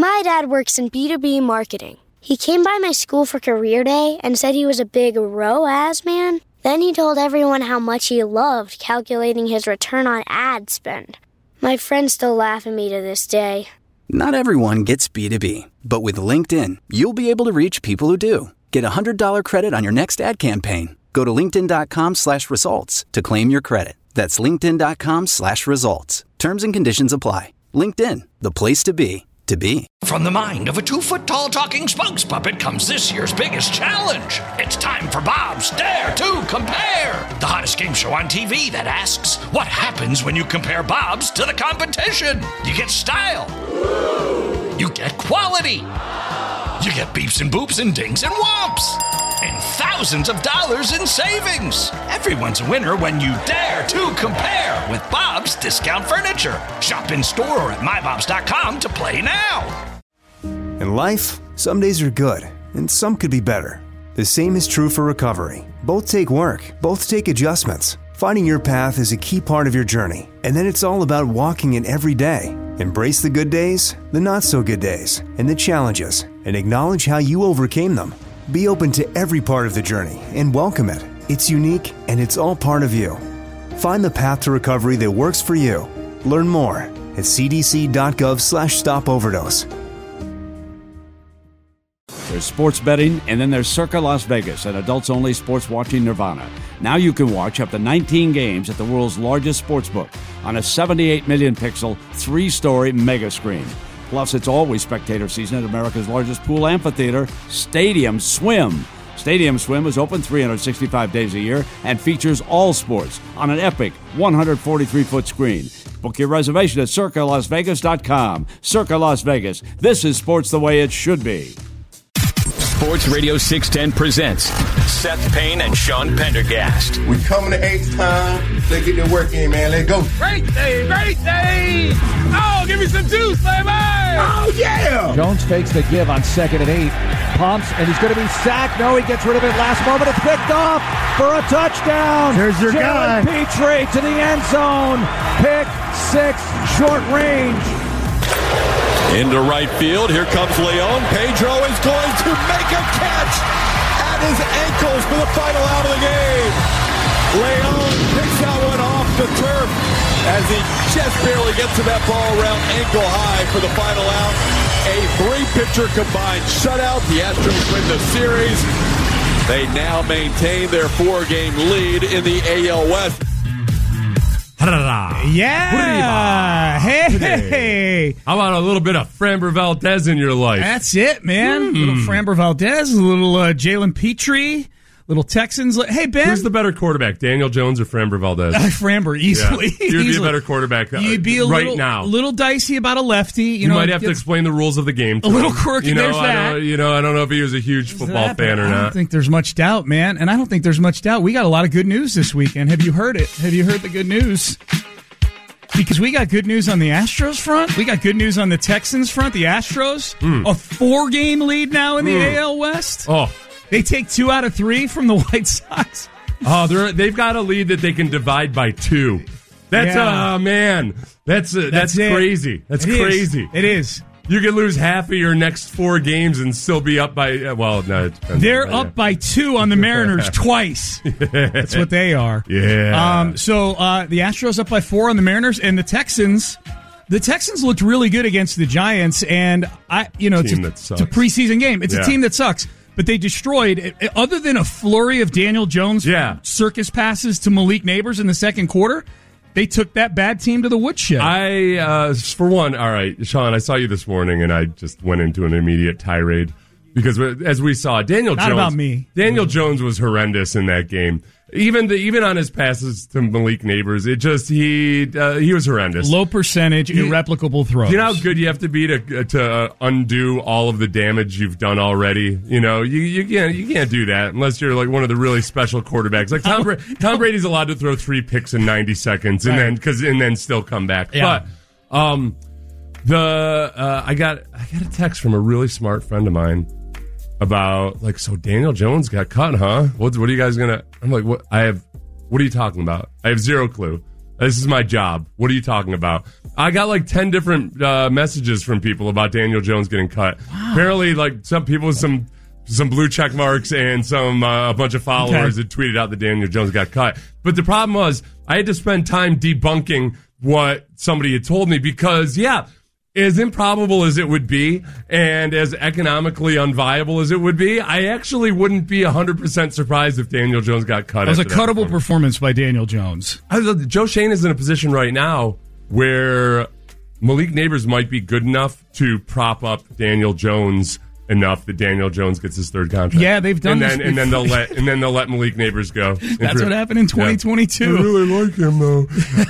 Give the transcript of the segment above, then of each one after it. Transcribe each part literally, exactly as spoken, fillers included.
My dad works in B two B marketing. He came by my school for career day and said he was a big R O A S man. Then he told everyone how much he loved calculating his return on ad spend. My friends still laugh at me to this day. Not everyone gets B two B, but with LinkedIn, you'll be able to reach people who do. Get a one hundred dollars credit on your next ad campaign. Go to linkedin.com slash results to claim your credit. That's linkedin.com slash results. Terms and conditions apply. LinkedIn, the place to be, to be. From the mind of a two-foot-tall talking spokes puppet comes this year's biggest challenge. It's time for Bob's Dare to Compare, the hottest game show on T V that asks, what happens when you compare Bob's to the competition? You get style. You get quality. You get beeps and boops and dings and whomps. And thousands of dollars in savings. Everyone's a winner when you dare to compare with Bob's Discount Furniture. Shop in store or at my bobs dot com to play now. In life, some days are good, and some could be better. The same is true for recovery. Both take work, both take adjustments. Finding your path is a key part of your journey, and then it's all about walking it every day. Embrace the good days, the not-so-good days, and the challenges, and acknowledge how you overcame them. Be open to every part of the journey and welcome it. It's unique, and it's all part of you. Find the path to recovery that works for you. Learn more at cdc.gov slash stop overdose. There's sports betting, and then there's Circa Las Vegas, an adults-only sports watching nirvana. Now you can watch up to nineteen games at the world's largest sportsbook on a seventy-eight million pixel, three-story mega screen. Plus, it's always spectator season at America's largest pool amphitheater, Stadium Swim. Stadium Swim is open three hundred sixty-five days a year and features all sports on an epic one hundred forty-three foot screen. Book your reservation at circa las vegas dot com. Circa Las Vegas. This is sports the way it should be. Sports Radio six ten presents Seth Payne and Sean Pendergast. We coming to H time. Let's get their work in, man. Let's go. Great day, great day. Oh, give me some juice, baby. Oh, yeah. Jones fakes the give on second and eight. Pumps, and he's going to be sacked. No, he gets rid of it last moment. It's picked off for a touchdown. There's your Jalen guy. Petrie to the end zone. Pick six, short range. Into right field. Here comes Leon. Pedro is going to make a catch at his ankles for the final out of the game. Leon picks that one off the turf as he just barely gets to that ball around ankle high for the final out. A three-pitcher combined shutout. The Astros win the series. They now maintain their four-game lead in the A L West. Yeah. Hey, hey. How about a little bit of Framber Valdez in your life? That's it, man. Mm. Little Framber Valdez, a little uh, Jalen Petrie, little Texans. Hey, Ben. Who's the better quarterback, Daniel Jones or Framber Valdez? Uh, Framber, easily. Yeah. You'd easily. be a better quarterback uh, You'd be a right little, now. A little dicey about a lefty. You, you know, might have to explain the rules of the game to A little him. quirky. You know, There's I that. don't, you know, I don't know if he was a huge football that, fan or I not. don't think there's much doubt, man. And I don't think there's much doubt. We got a lot of good news this weekend. Have you heard it? Have you heard the good news? Because we got good news on the Astros front. We got good news on the Texans front. The Astros, mm. a four-game lead now in the mm. A L West. Oh, they take two out of three from the White Sox. Oh, they're, they've got a lead that they can divide by two. That's, yeah. uh, man, that's uh, that's, that's crazy. That's it crazy. Is. It is. You could lose half of your next four games and still be up by, uh, well, no. It depends They're on, up yeah. by two on the Mariners twice. That's what they are. Yeah. Um, so uh, the Astros up by four on the Mariners, and the Texans. The Texans looked really good against the Giants, and I, you know, team it's, a, that it's a preseason game. It's yeah. a team that sucks. But they destroyed, other than a flurry of Daniel Jones yeah. circus passes to Malik Neighbors in the second quarter, they took that bad team to the woodshed. I, uh, for one, all right, Sean, I saw you this morning, and I just went into an immediate tirade because, as we saw, Daniel Not Jones. about me. Daniel Jones was horrendous in that game. Even the even on his passes to Malik Neighbors, it just he uh, he was horrendous. Low percentage, he, irreplicable throws. You know how good you have to be to to uh, undo all of the damage you've done already. You know you you can't you can't do that unless you're like one of the really special quarterbacks. Like Tom, Bra- Tom Brady's allowed to throw three picks in ninety seconds and right. then because and then still come back. Yeah. But um, the uh, I got I got a text from a really smart friend of mine. About like so Daniel Jones got cut, huh? What what are you guys gonna? I'm like, what? I have. What are you talking about? I have zero clue. This is my job. What are you talking about? I got like ten different uh, messages from people about Daniel Jones getting cut. Wow. Apparently, like some people with some some blue check marks and some uh, a bunch of followers Okay. that tweeted out that Daniel Jones got cut. But the problem was I had to spend time debunking what somebody had told me because, yeah, as improbable as it would be and as economically unviable as it would be, I actually wouldn't be one hundred percent surprised if Daniel Jones got cut. That was a after that cuttable performance by Daniel Jones. I was- Joe Shane is in a position right now where Malik Neighbors might be good enough to prop up Daniel Jones enough that Daniel Jones gets his third contract. Yeah, they've done and this then, and then they'll before. let and then they'll let Malik Neighbors go. That's what happened in twenty twenty-two. Yeah. I really like him though.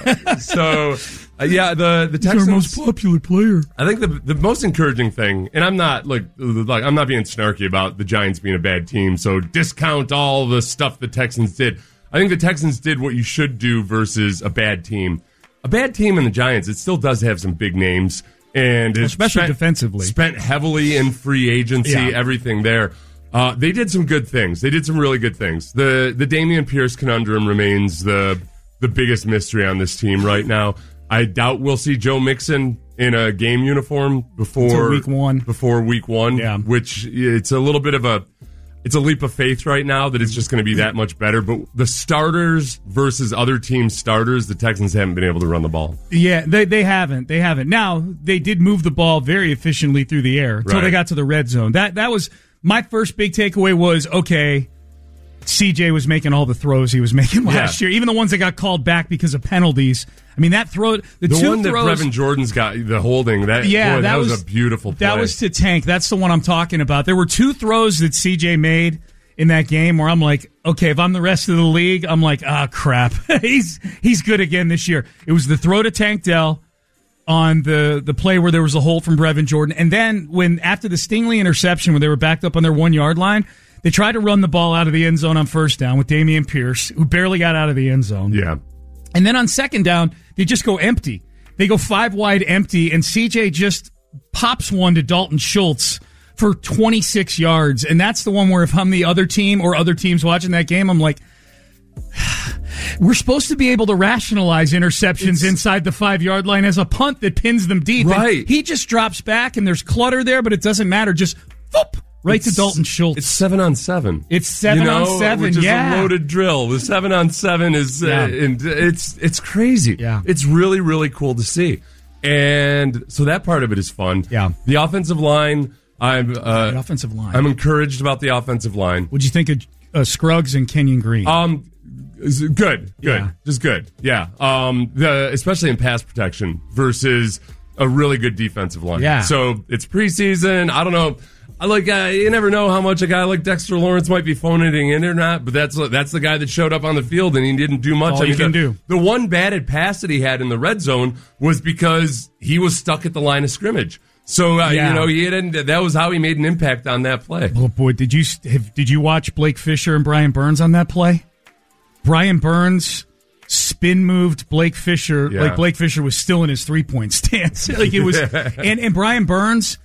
so uh, yeah, the the Texans, He's our most popular player. I think the the most encouraging thing, and I'm not like like I'm not being snarky about the Giants being a bad team, so discount all the stuff the Texans did. I think the Texans did what you should do versus a bad team. A bad team in the Giants, it still does have some big names, and it's Especially spent, defensively. spent heavily in free agency, Yeah. everything there. Uh, they did some good things. They did some really good things. The the Dameon Pierce conundrum remains the the biggest mystery on this team right now. I doubt we'll see Joe Mixon in a game uniform before Until week one. Before week one, Yeah. which it's a little bit of a it's a leap of faith right now that it's just going to be that much better. But the starters versus other teams' starters, the Texans haven't been able to run the ball. Yeah, they they haven't. They haven't. Now, they did move the ball very efficiently through the air until Right. they got to the red zone. That that was my first big takeaway was, okay, C J was making all the throws he was making last Yeah. year, even the ones that got called back because of penalties. I mean, that throw, the, The two one that throws, Brevin Jordan's got, the holding, that, yeah, boy, that, that was, was a beautiful play. That was to Tank. That's the one I'm talking about. There were two throws that C J made in that game where I'm like, okay, if I'm the rest of the league, I'm like, ah, crap. he's he's good again this year. It was the throw to Tank Dell on the, the play where there was a hold from Brevin Jordan. And then when after the Stingley interception, when they were backed up on their one-yard line, they tried to run the ball out of the end zone on first down with Dameon Pierce, who barely got out of the end zone. Yeah. And then on second down, they just go empty. They go five wide empty, and C J just pops one to Dalton Schultz for twenty-six yards. And that's the one where if I'm the other team or other teams watching that game, I'm like, we're supposed to be able to rationalize interceptions it's, inside the five-yard line as a punt that pins them deep. Right. And he just drops back, and there's clutter there, but it doesn't matter. Just, whoop, right it's, to Dalton Schultz. It's seven on seven. It's seven you know, on seven, which is yeah. a loaded drill. The seven on seven is, uh, Yeah. and it's it's crazy. Yeah. It's really, really cool to see. And so that part of it is fun. Yeah. The offensive line, I'm uh, the offensive line. I'm encouraged about the offensive line. What'd you think of uh, Scruggs and Kenyon Green? Um, is it good, good, Yeah. just good. Yeah. Um, the especially in pass protection versus a really good defensive line. Yeah. So it's preseason. I don't know. I like. Uh, you never know how much a guy like Dexter Lawrence might be phoning it in or not. But that's that's the guy that showed up on the field and he didn't do much. All I you mean, can the, do. The one batted pass that he had in the red zone was because he was stuck at the line of scrimmage. So uh, Yeah. you know he had, that was how he made an impact on that play. Oh boy, did you have, did you watch Blake Fisher and Brian Burns on that play? Brian Burns spin moved Blake Fisher Yeah. like Blake Fisher was still in his three point stance. Like it was, and and Brian Burns,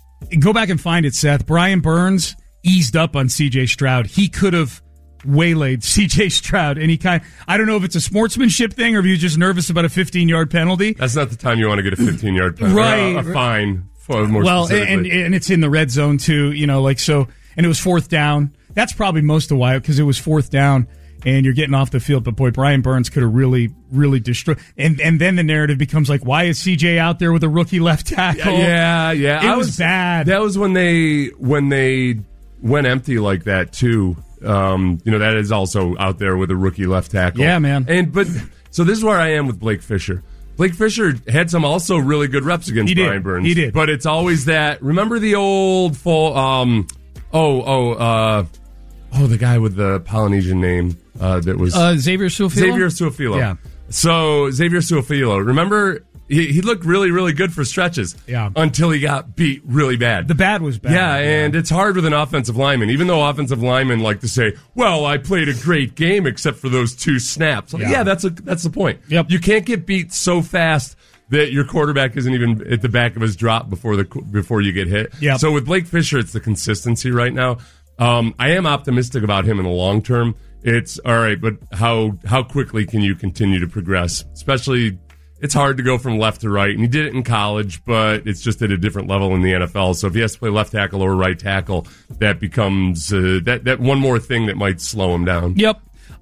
go back and find it, Seth. Brian Burns eased up on C J Stroud. He could have waylaid C J Stroud, and he kind. I don't know if it's a sportsmanship thing or if he was just nervous about a fifteen yard penalty. That's not the time you want to get a fifteen yard penalty. Right. A, a fine. For more well, and, specifically. and it's in the red zone too, you know, like so, and it was fourth down. That's probably most of why, because it was fourth down and you're getting off the field. But boy, Brian Burns could have really, really destroyed. And and then the narrative becomes like, why is C J out there with a rookie left tackle? Yeah, yeah, it I was, bad. That was when they when they went empty like that too. Um, you know, that is also out there with a rookie left tackle. Yeah, man. And but so this is where I am with Blake Fisher. Blake Fisher had some also really good reps against He did. Brian Burns. He did. But it's always that. Remember the old full. Um, oh, oh, uh, oh, the guy with the Polynesian name uh, that was Uh, Xavier Suafilo. Xavier Suafilo. Yeah. So Xavier Suafilo. Remember, he, he looked really, really good for stretches. Yeah. Until he got beat really bad. The bad was bad. Yeah, and it's hard with an offensive lineman, even though offensive linemen like to say, well, I played a great game except for those two snaps. Like, Yeah. yeah, that's a, that's the point. Yep. You can't get beat so fast that your quarterback isn't even at the back of his drop before the before you get hit. Yep. So with Blake Fisher, it's the consistency right now. Um, I am optimistic about him in the long term. It's all right, but how how quickly can you continue to progress, especially it's hard to go from left to right. And he did it in college, but it's just at a different level in the N F L. So if he has to play left tackle or right tackle, that becomes uh, that, that one more thing that might slow him down. Yep.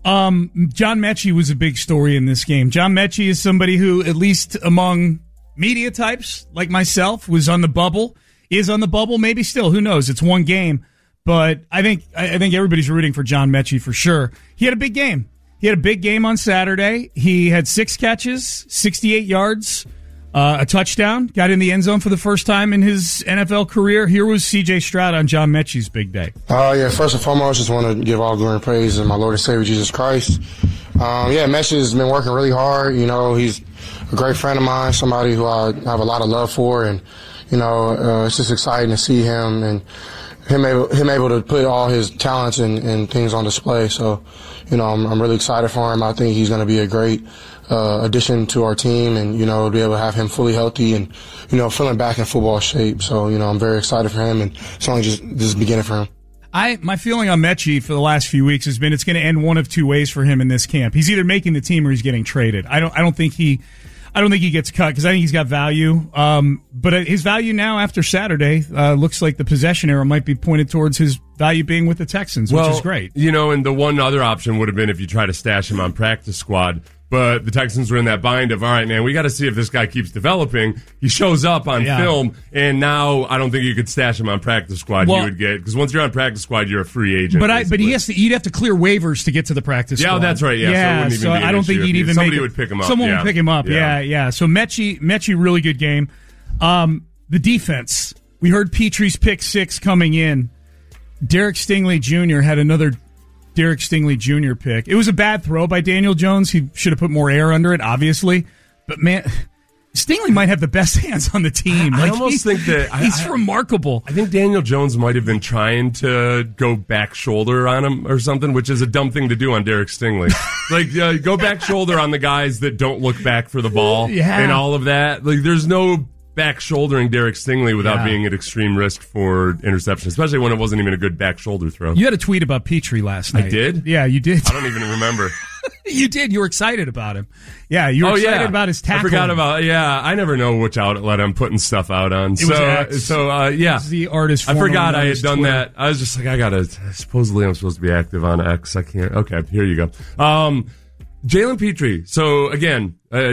Um, John Mechie was a big story in this game. John Mechie is somebody who, at least among media types like myself, was on the bubble, is on the bubble, maybe still. Who knows? It's one game. But I think I think everybody's rooting for John Mechie for sure. He had a big game. He had a big game on Saturday. He had six catches, sixty-eight yards, uh, a touchdown, got in the end zone for the first time in his N F L career. Here was C J Stroud on John Mechie's big day. Uh, yeah, first and foremost, just want to give all glory and praise to my Lord and Savior Jesus Christ. Um, yeah, Mechie has been working really hard. You know, he's a great friend of mine, somebody who I have a lot of love for, and you know, uh, it's just exciting to see him and him able him able to put all his talents and, and things on display. So, you know, I'm, I'm really excited for him. I think he's going to be a great uh, addition to our team, and you know, be able to have him fully healthy and you know, feeling back in football shape. So, you know, I'm very excited for him, and it's only just this beginning for him. I my feeling on Mechie for the last few weeks has been it's going to end one of two ways for him in this camp. He's either making the team or he's getting traded. I don't I don't think he. I don't think he gets cut because I think he's got value. Um, but his value now after Saturday uh, looks like the possession arrow might be pointed towards his value being with the Texans, well, which is great. You know, and the one other option would have been if you try to stash him on practice squad. But the Texans were in that bind of, all right, man, we got to see if this guy keeps developing. He shows up on yeah. film, and now I don't think you could stash him on practice squad. Well, you would get because once you're on practice squad, you're a free agent. But I, but he has to. You'd have to clear waivers to get to the practice yeah, squad. Yeah, that's right. Yeah, yeah. So, so I don't think he'd even somebody make would pick him up. Someone yeah. would pick him up. Yeah, yeah. yeah. So Mechie, Mechie, really good game. Um, the defense. We heard Petrie's pick six coming in. Derek Stingley Junior had another Derek Stingley Junior pick. It was a bad throw by Daniel Jones. He should have put more air under it, obviously. But, man, Stingley might have the best hands on the team. I like, almost think that... He's I, I, remarkable. I think Daniel Jones might have been trying to go back shoulder on him or something, which is a dumb thing to do on Derek Stingley. like, uh, go back shoulder on the guys that don't look back for the ball yeah. and all of that. Like, there's no... back shouldering Derek Stingley without yeah. being at extreme risk for interception, especially when it wasn't even a good back shoulder throw. You had a tweet about Petrie last night. I did? Yeah, you did. I don't even remember. You did. You were excited about him. Yeah, you were oh, excited yeah. about his tackle. I forgot about, yeah, I never know which outlet I'm putting stuff out on. It so, was X. so uh, yeah. It was the artist I forgot I had done Twitter. that. I was just like, I gotta, supposedly I'm supposed to be active on X. I can't. Okay, here you go. Um, Jalen Petrie. So again, uh,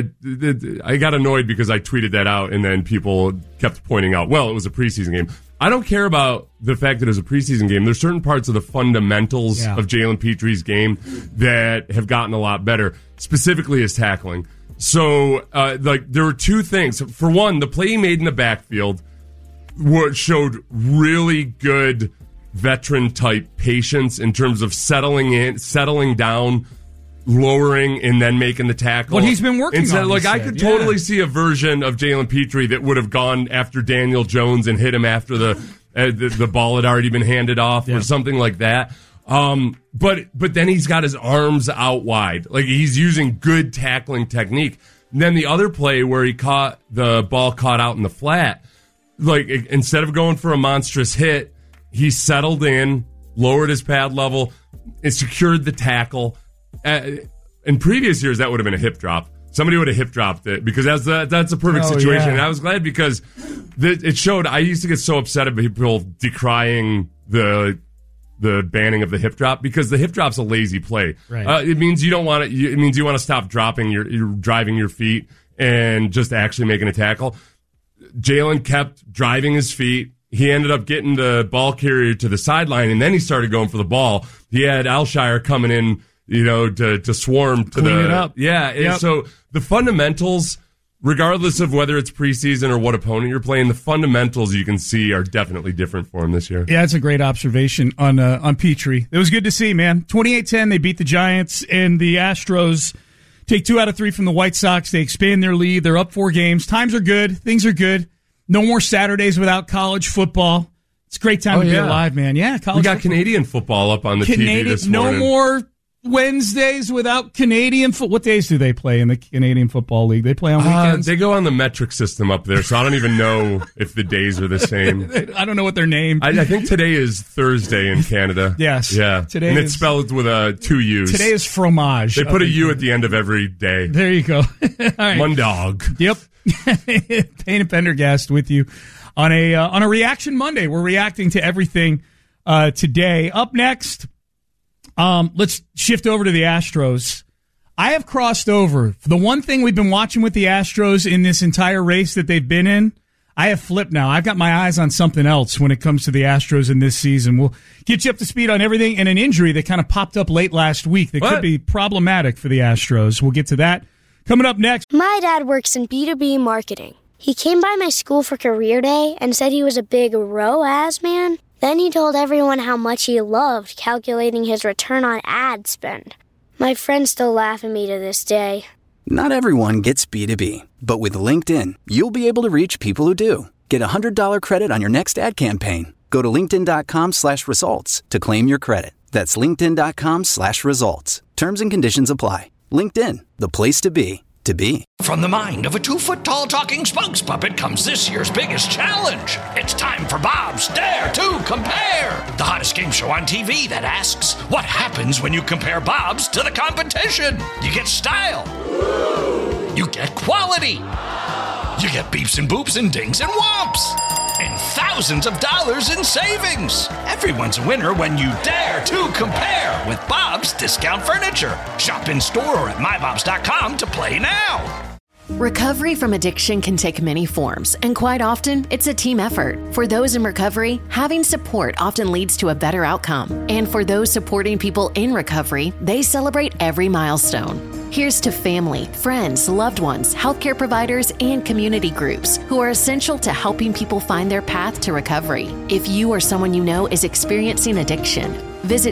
I got annoyed because I tweeted that out and then people kept pointing out, well, it was a preseason game. I don't care about the fact that it was a preseason game. There's certain parts of the fundamentals yeah. of Jalen Petrie's game that have gotten a lot better, specifically his tackling. So, uh, like, there were two things. For one, the play he made in the backfield showed really good veteran-type patience in terms of settling in, settling down, lowering and then making the tackle. What he's been working Instead, on. Like I said. could yeah. totally see a version of Jalen Petrie that would have gone after Daniel Jones and hit him after the uh, the, the ball had already been handed off yeah. or something like that. Um, but but then he's got his arms out wide, like he's using good tackling technique. And then the other play where he caught the ball caught out in the flat, like instead of going for a monstrous hit, he settled in, lowered his pad level, and secured the tackle. Uh, in previous years, that would have been a hip drop. Somebody would have hip dropped it because that's the, that's a perfect oh, situation. Yeah. And I was glad because th- it showed. I used to get so upset at people decrying the the banning of the hip drop because the hip drop's a lazy play. Right. Uh, it means you don't want to. It means you want to stop dropping your, your driving your feet and just actually making a tackle. Jalen kept driving his feet. He ended up getting the ball carrier to the sideline, and then he started going for the ball. He had Alshire coming in, you know, to, to swarm to Clean the it up. Yeah. And Yep. so the fundamentals, regardless of whether it's preseason or what opponent you're playing, the fundamentals you can see are definitely different for him this year. Yeah, that's a great observation on uh, on Petrie. It was good to see, man. twenty-eight ten, they beat the Giants, and the Astros take two out of three from the White Sox. They expand their lead. They're up four games. Times are good. Things are good. No more Saturdays without college football. It's a great time Oh, to be yeah. alive, man. Yeah, college We got football. Canadian football up on the Canadian, T V this no morning. more Wednesdays without Canadian foot. What days do they play in the Canadian Football League? They play on weekends? Uh, they go on the metric system up there, so I don't even know if the days are the same. I don't know what they're named. I, I think today is Thursday in Canada. Yes. Yeah. Today and is, it's spelled with a two U's. Today is fromage. They put a U at the end of every day. There you go. All right. Mundog. Yep. Payne and Pendergast with you on a uh, on a Reaction Monday. We're reacting to everything uh, today. Up next, um, let's shift over to the Astros. I have crossed over. The one thing we've been watching with the Astros in this entire race that they've been in, I have flipped now. I've got my eyes on something else when it comes to the Astros in this season. We'll get you up to speed on everything and an injury that kind of popped up late last week that what? could be problematic for the Astros. We'll get to that. Coming up next. My dad works in B two B marketing. He came by my school for career day and said he was a big R O A S man. Then he told everyone how much he loved calculating his return on ad spend. My friends still laugh at me to this day. Not everyone gets B two B, but with LinkedIn, you'll be able to reach people who do. Get a one hundred dollars credit on your next ad campaign. Go to linkedin.com slash results to claim your credit. That's linkedin.com slash results. Terms and conditions apply. LinkedIn, the place to be, to be. From the mind of a two-foot-tall talking spokes puppet comes this year's biggest challenge. It's time for Bob's Dare to Compare, the hottest game show on T V that asks, what happens when you compare Bob's to the competition? You get style. You get quality. You get beeps and boops and dings and whomps. And thousands of dollars in savings. Everyone's a winner when you dare to compare with Bob's Discount Furniture. Shop in store or at my bobs dot com to play now. Recovery from addiction can take many forms, and quite often, it's a team effort. For those in recovery, having support often leads to a better outcome. And for those supporting people in recovery, they celebrate every milestone. Here's to family, friends, loved ones, healthcare providers, and community groups who are essential to helping people find their path to recovery. If you or someone you know is experiencing addiction, visit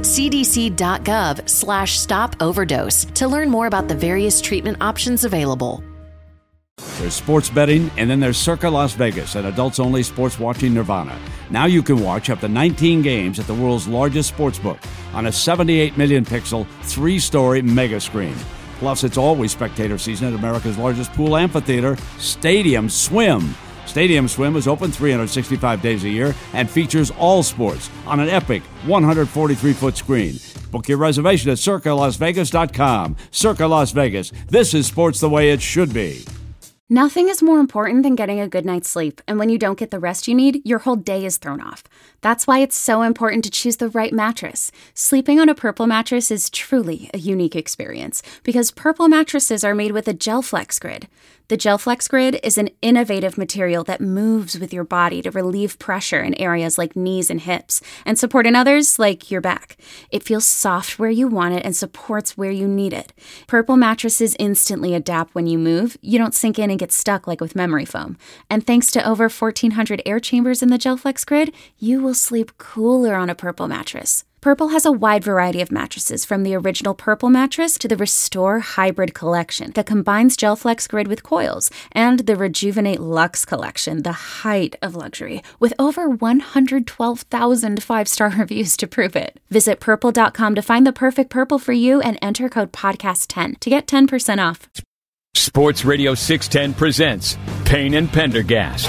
cdc.gov slash stop overdose to learn more about the various treatment options available. There's sports betting, and then there's Circa Las Vegas, an adults-only sports watching nirvana. Now you can watch up to nineteen games at the world's largest sportsbook on a seventy-eight million pixel, three-story mega screen. Plus, it's always spectator season at America's largest pool amphitheater, Stadium Swim. Stadium Swim is open three hundred sixty-five days a year and features all sports on an epic one hundred forty-three foot screen. Book your reservation at circa las vegas dot com. Circa Las Vegas. This is sports the way it should be. Nothing is more important than getting a good night's sleep, and when you don't get the rest you need, your whole day is thrown off. That's why it's so important to choose the right mattress. Sleeping on a Purple mattress is truly a unique experience, because Purple mattresses are made with a GelFlex Grid. The GelFlex Grid is an innovative material that moves with your body to relieve pressure in areas like knees and hips, and support in others like your back. It feels soft where you want it and supports where you need it. Purple mattresses instantly adapt when you move. You don't sink in and get stuck like with memory foam. And thanks to over fourteen hundred air chambers in the GelFlex Grid, you will sleep cooler on a Purple mattress. Purple has a wide variety of mattresses, from the original Purple mattress to the Restore Hybrid collection that combines GelFlex Grid with coils, and the Rejuvenate Luxe collection, the height of luxury, with over one hundred twelve thousand five-star reviews to prove it. Visit purple dot com to find the perfect Purple for you and enter code podcast ten to get ten percent off. Sports Radio six ten presents Payne and Pendergast.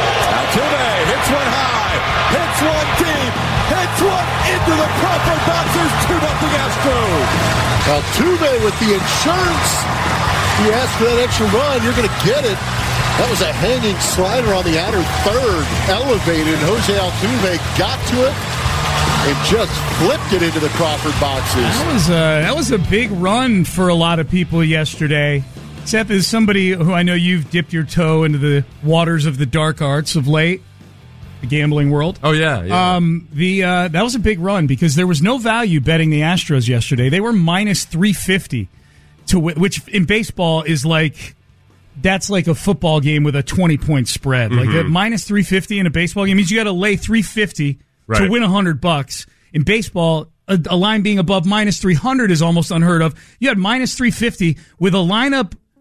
Altuve hits one high, hits one deep, hits one into the proper boxes, two nothing Astros. Altuve with the insurance. You ask for that extra run, you're going to get it. That was a hanging slider on the outer third, elevated. Jose Altuve got to it and just flipped it into the Crawford boxes. That was a, that was a big run for a lot of people yesterday. Seth, is somebody who I know you've dipped your toe into the waters of the dark arts of late, the gambling world. Oh, yeah. yeah. Um, the uh, that was a big run because there was no value betting the Astros yesterday. They were minus three fifty, to w- which in baseball is like, that's like a football game with a twenty-point spread. Mm-hmm. Like a minus three fifty in a baseball game means you got to lay three fifty right. to win one hundred bucks. In baseball, a, a line being above minus three hundred is almost unheard of. You had minus three fifty with a lineup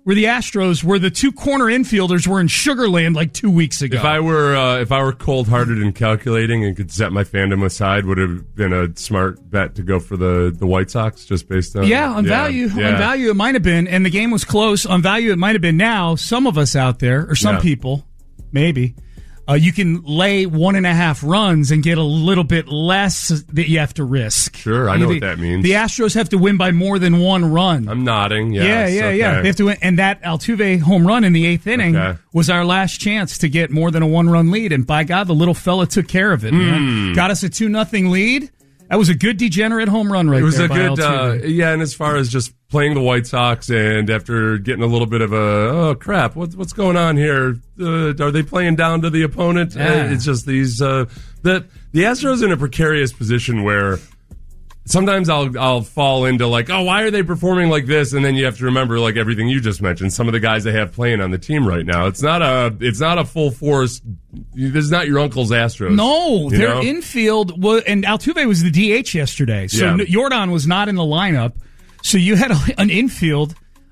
were the Astros, where the two corner infielders were in Sugar Land like two weeks ago. If I were uh, if I were cold-hearted and calculating and could set my fandom aside, would it have been a smart bet to go for the, the White Sox just based on yeah on yeah, value yeah. on value it might have been, and the game was close. On value it might have been. Now some of us out there, or some Yeah. people, maybe. Uh, you can lay one and a half runs and get a little bit less that you have to risk. Sure, I know the, what that means. The Astros have to win by more than one run. I'm nodding. Yes, yeah, yeah, okay. yeah. They have to win, and that Altuve home run in the eighth inning Okay. was our last chance to get more than a one-run lead. And by God, the little fella took care of it. Man. Mm. Got us a two nothing lead. That was a good degenerate home run right It was there. a by good, uh, Altuve. yeah. And as far as just playing the White Sox, and after getting a little bit of a oh crap, what's what's going on here? Uh, are they playing down to the opponent? Yeah. Uh, it's just these uh, the the Astros in a precarious position where sometimes I'll I'll fall into like, oh, why are they performing like this? And then you have to remember like everything you just mentioned. Some of the guys they have playing on the team right now. It's not a it's not a full force. This is not your uncle's Astros. No, you their know? infield was, and Altuve was the D H yesterday, so Yeah. Jordan was not in the lineup. So you had a, an infield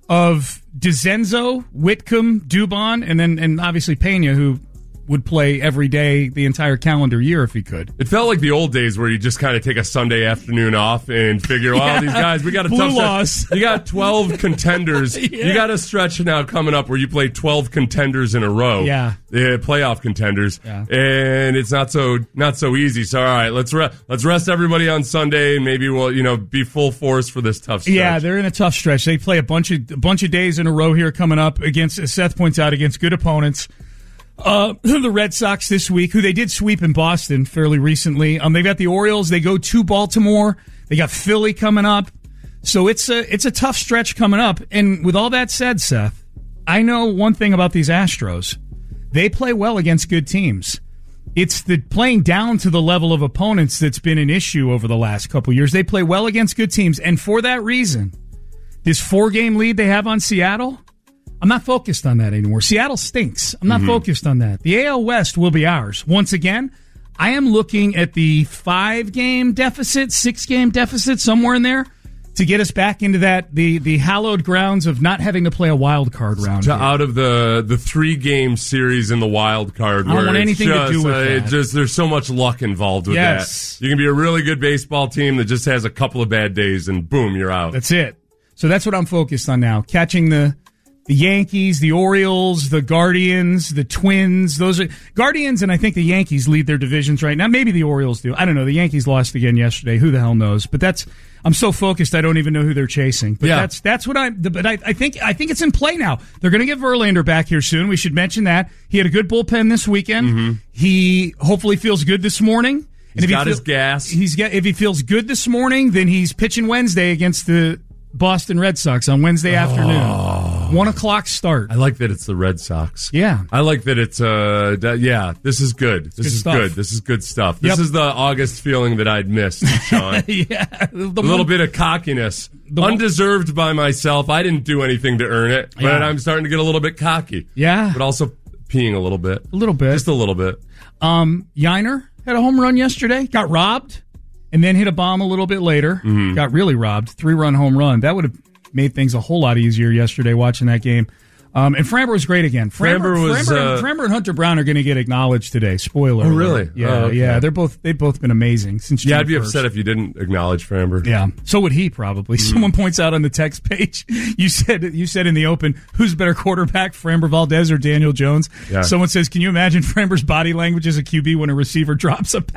of DeZenzo, Whitcomb, Dubon, and then and obviously Pena, who would play every day the entire calendar year if he could. It felt like the old days where you just kind of take a Sunday afternoon off and figure, well, Yeah. these guys, we got a Blue tough loss. stretch. You got twelve contenders. Yeah. You got a stretch now coming up where you play twelve contenders in a row. Yeah. Uh, playoff contenders. Yeah. And it's not so not so easy. So, all right, let's, re- let's rest everybody on Sunday and maybe we'll, you know, be full force for this tough stretch. Yeah, they're in a tough stretch. They play a bunch of a bunch of days in a row here coming up against, as Seth points out, against good opponents. Uh, the Red Sox this week, who they did sweep in Boston fairly recently. Um, they've got the Orioles. They go to Baltimore. They got Philly coming up. So it's a it's a tough stretch coming up. And with all that said, Seth, I know one thing about these Astros. They play well against good teams. It's the playing down to the level of opponents that's been an issue over the last couple years. They play well against good teams. And for that reason, this four-game lead they have on Seattle, I'm not focused on that anymore. Seattle stinks. I'm not mm-hmm. focused on that. The A L West will be ours. Once again, I am looking at the five-game deficit, six-game deficit, somewhere in there, to get us back into that the the hallowed grounds of not having to play a wild card round. To here. out of the the three game series in the wild card, I don't where want anything just, to do with uh, that. It just there's so much luck involved with Yes. that. You can be a really good baseball team that just has a couple of bad days, and boom, you're out. That's it. So that's what I'm focused on now. Catching the the Yankees, the Orioles, the Guardians, the Twins. Those are Guardians, and I think the Yankees lead their divisions right now. Maybe the Orioles do. I don't know. The Yankees lost again yesterday. Who the hell knows? But that's I'm so focused I don't even know who they're chasing. But Yeah. that's that's what I'm. But I, I think I think it's in play now. They're going to get Verlander back here soon. We should mention that he had a good bullpen this weekend. Mm-hmm. He hopefully feels good this morning. He's if got he his gas. He's got. If he feels good this morning, then he's pitching Wednesday against the Boston Red Sox on Wednesday afternoon. One o'clock start. I like that it's the Red Sox. Yeah. I like that it's, uh, that, yeah, this is good. This good is stuff. good. This is good stuff. This Yep. is the August feeling that I'd missed, Sean. yeah. A little bit of cockiness. Undeserved by myself. I didn't do anything to earn it, but Yeah. I'm starting to get a little bit cocky. Yeah. But also peeing a little bit. A little bit. Just a little bit. Um, Yiner had a home run yesterday. Got robbed, and then hit a bomb a little bit later. Mm-hmm. Got really robbed. Three-run home run. That would have made things a whole lot easier yesterday watching that game. Um, and Framber was great again. Framber, Framber was, Framber, uh, and, Framber and Hunter Brown are going to get acknowledged today. Spoiler. Oh, alert. really? Yeah, Oh, okay. yeah. They're both they've both been amazing since. Yeah, June I'd be first. upset if you didn't acknowledge Framber. Yeah, so would he probably. Mm-hmm. Someone points out on the text page, you said you said in the open, who's better quarterback, Framber Valdez or Daniel Jones? Yeah. Someone says, can you imagine Framber's body language as a Q B when a receiver drops a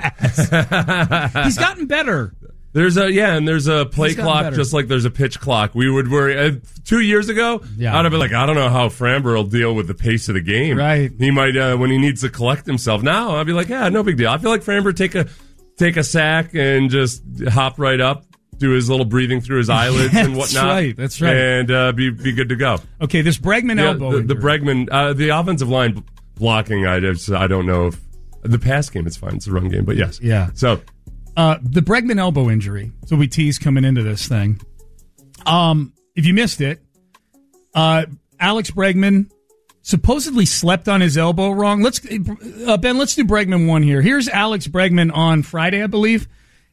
pass? He's gotten better. There's a yeah, and there's a play He's gotten clock better. just like there's a pitch clock. We would worry uh, two years ago. Yeah. I'd have been like, I don't know how Framber will deal with the pace of the game. Right. He might uh, when he needs to collect himself. Now I'd be like, yeah, no big deal. I feel like Framber take a take a sack and just hop right up, do his little breathing through his eyelids and That's whatnot. right, that's right. And uh, be be good to go. Okay, this Bregman Yeah, elbow. the, the injury. Bregman, uh, the offensive line b- blocking. I just I don't know if the pass game is fine. It's a run game, but yes. Yeah. So. Uh, the Bregman elbow injury. So we tease coming into this thing. Um, if you missed it, uh, Alex Bregman supposedly slept on his elbow wrong. Let's uh, Ben. Let's do Bregman one here. Here's Alex Bregman on Friday, I believe,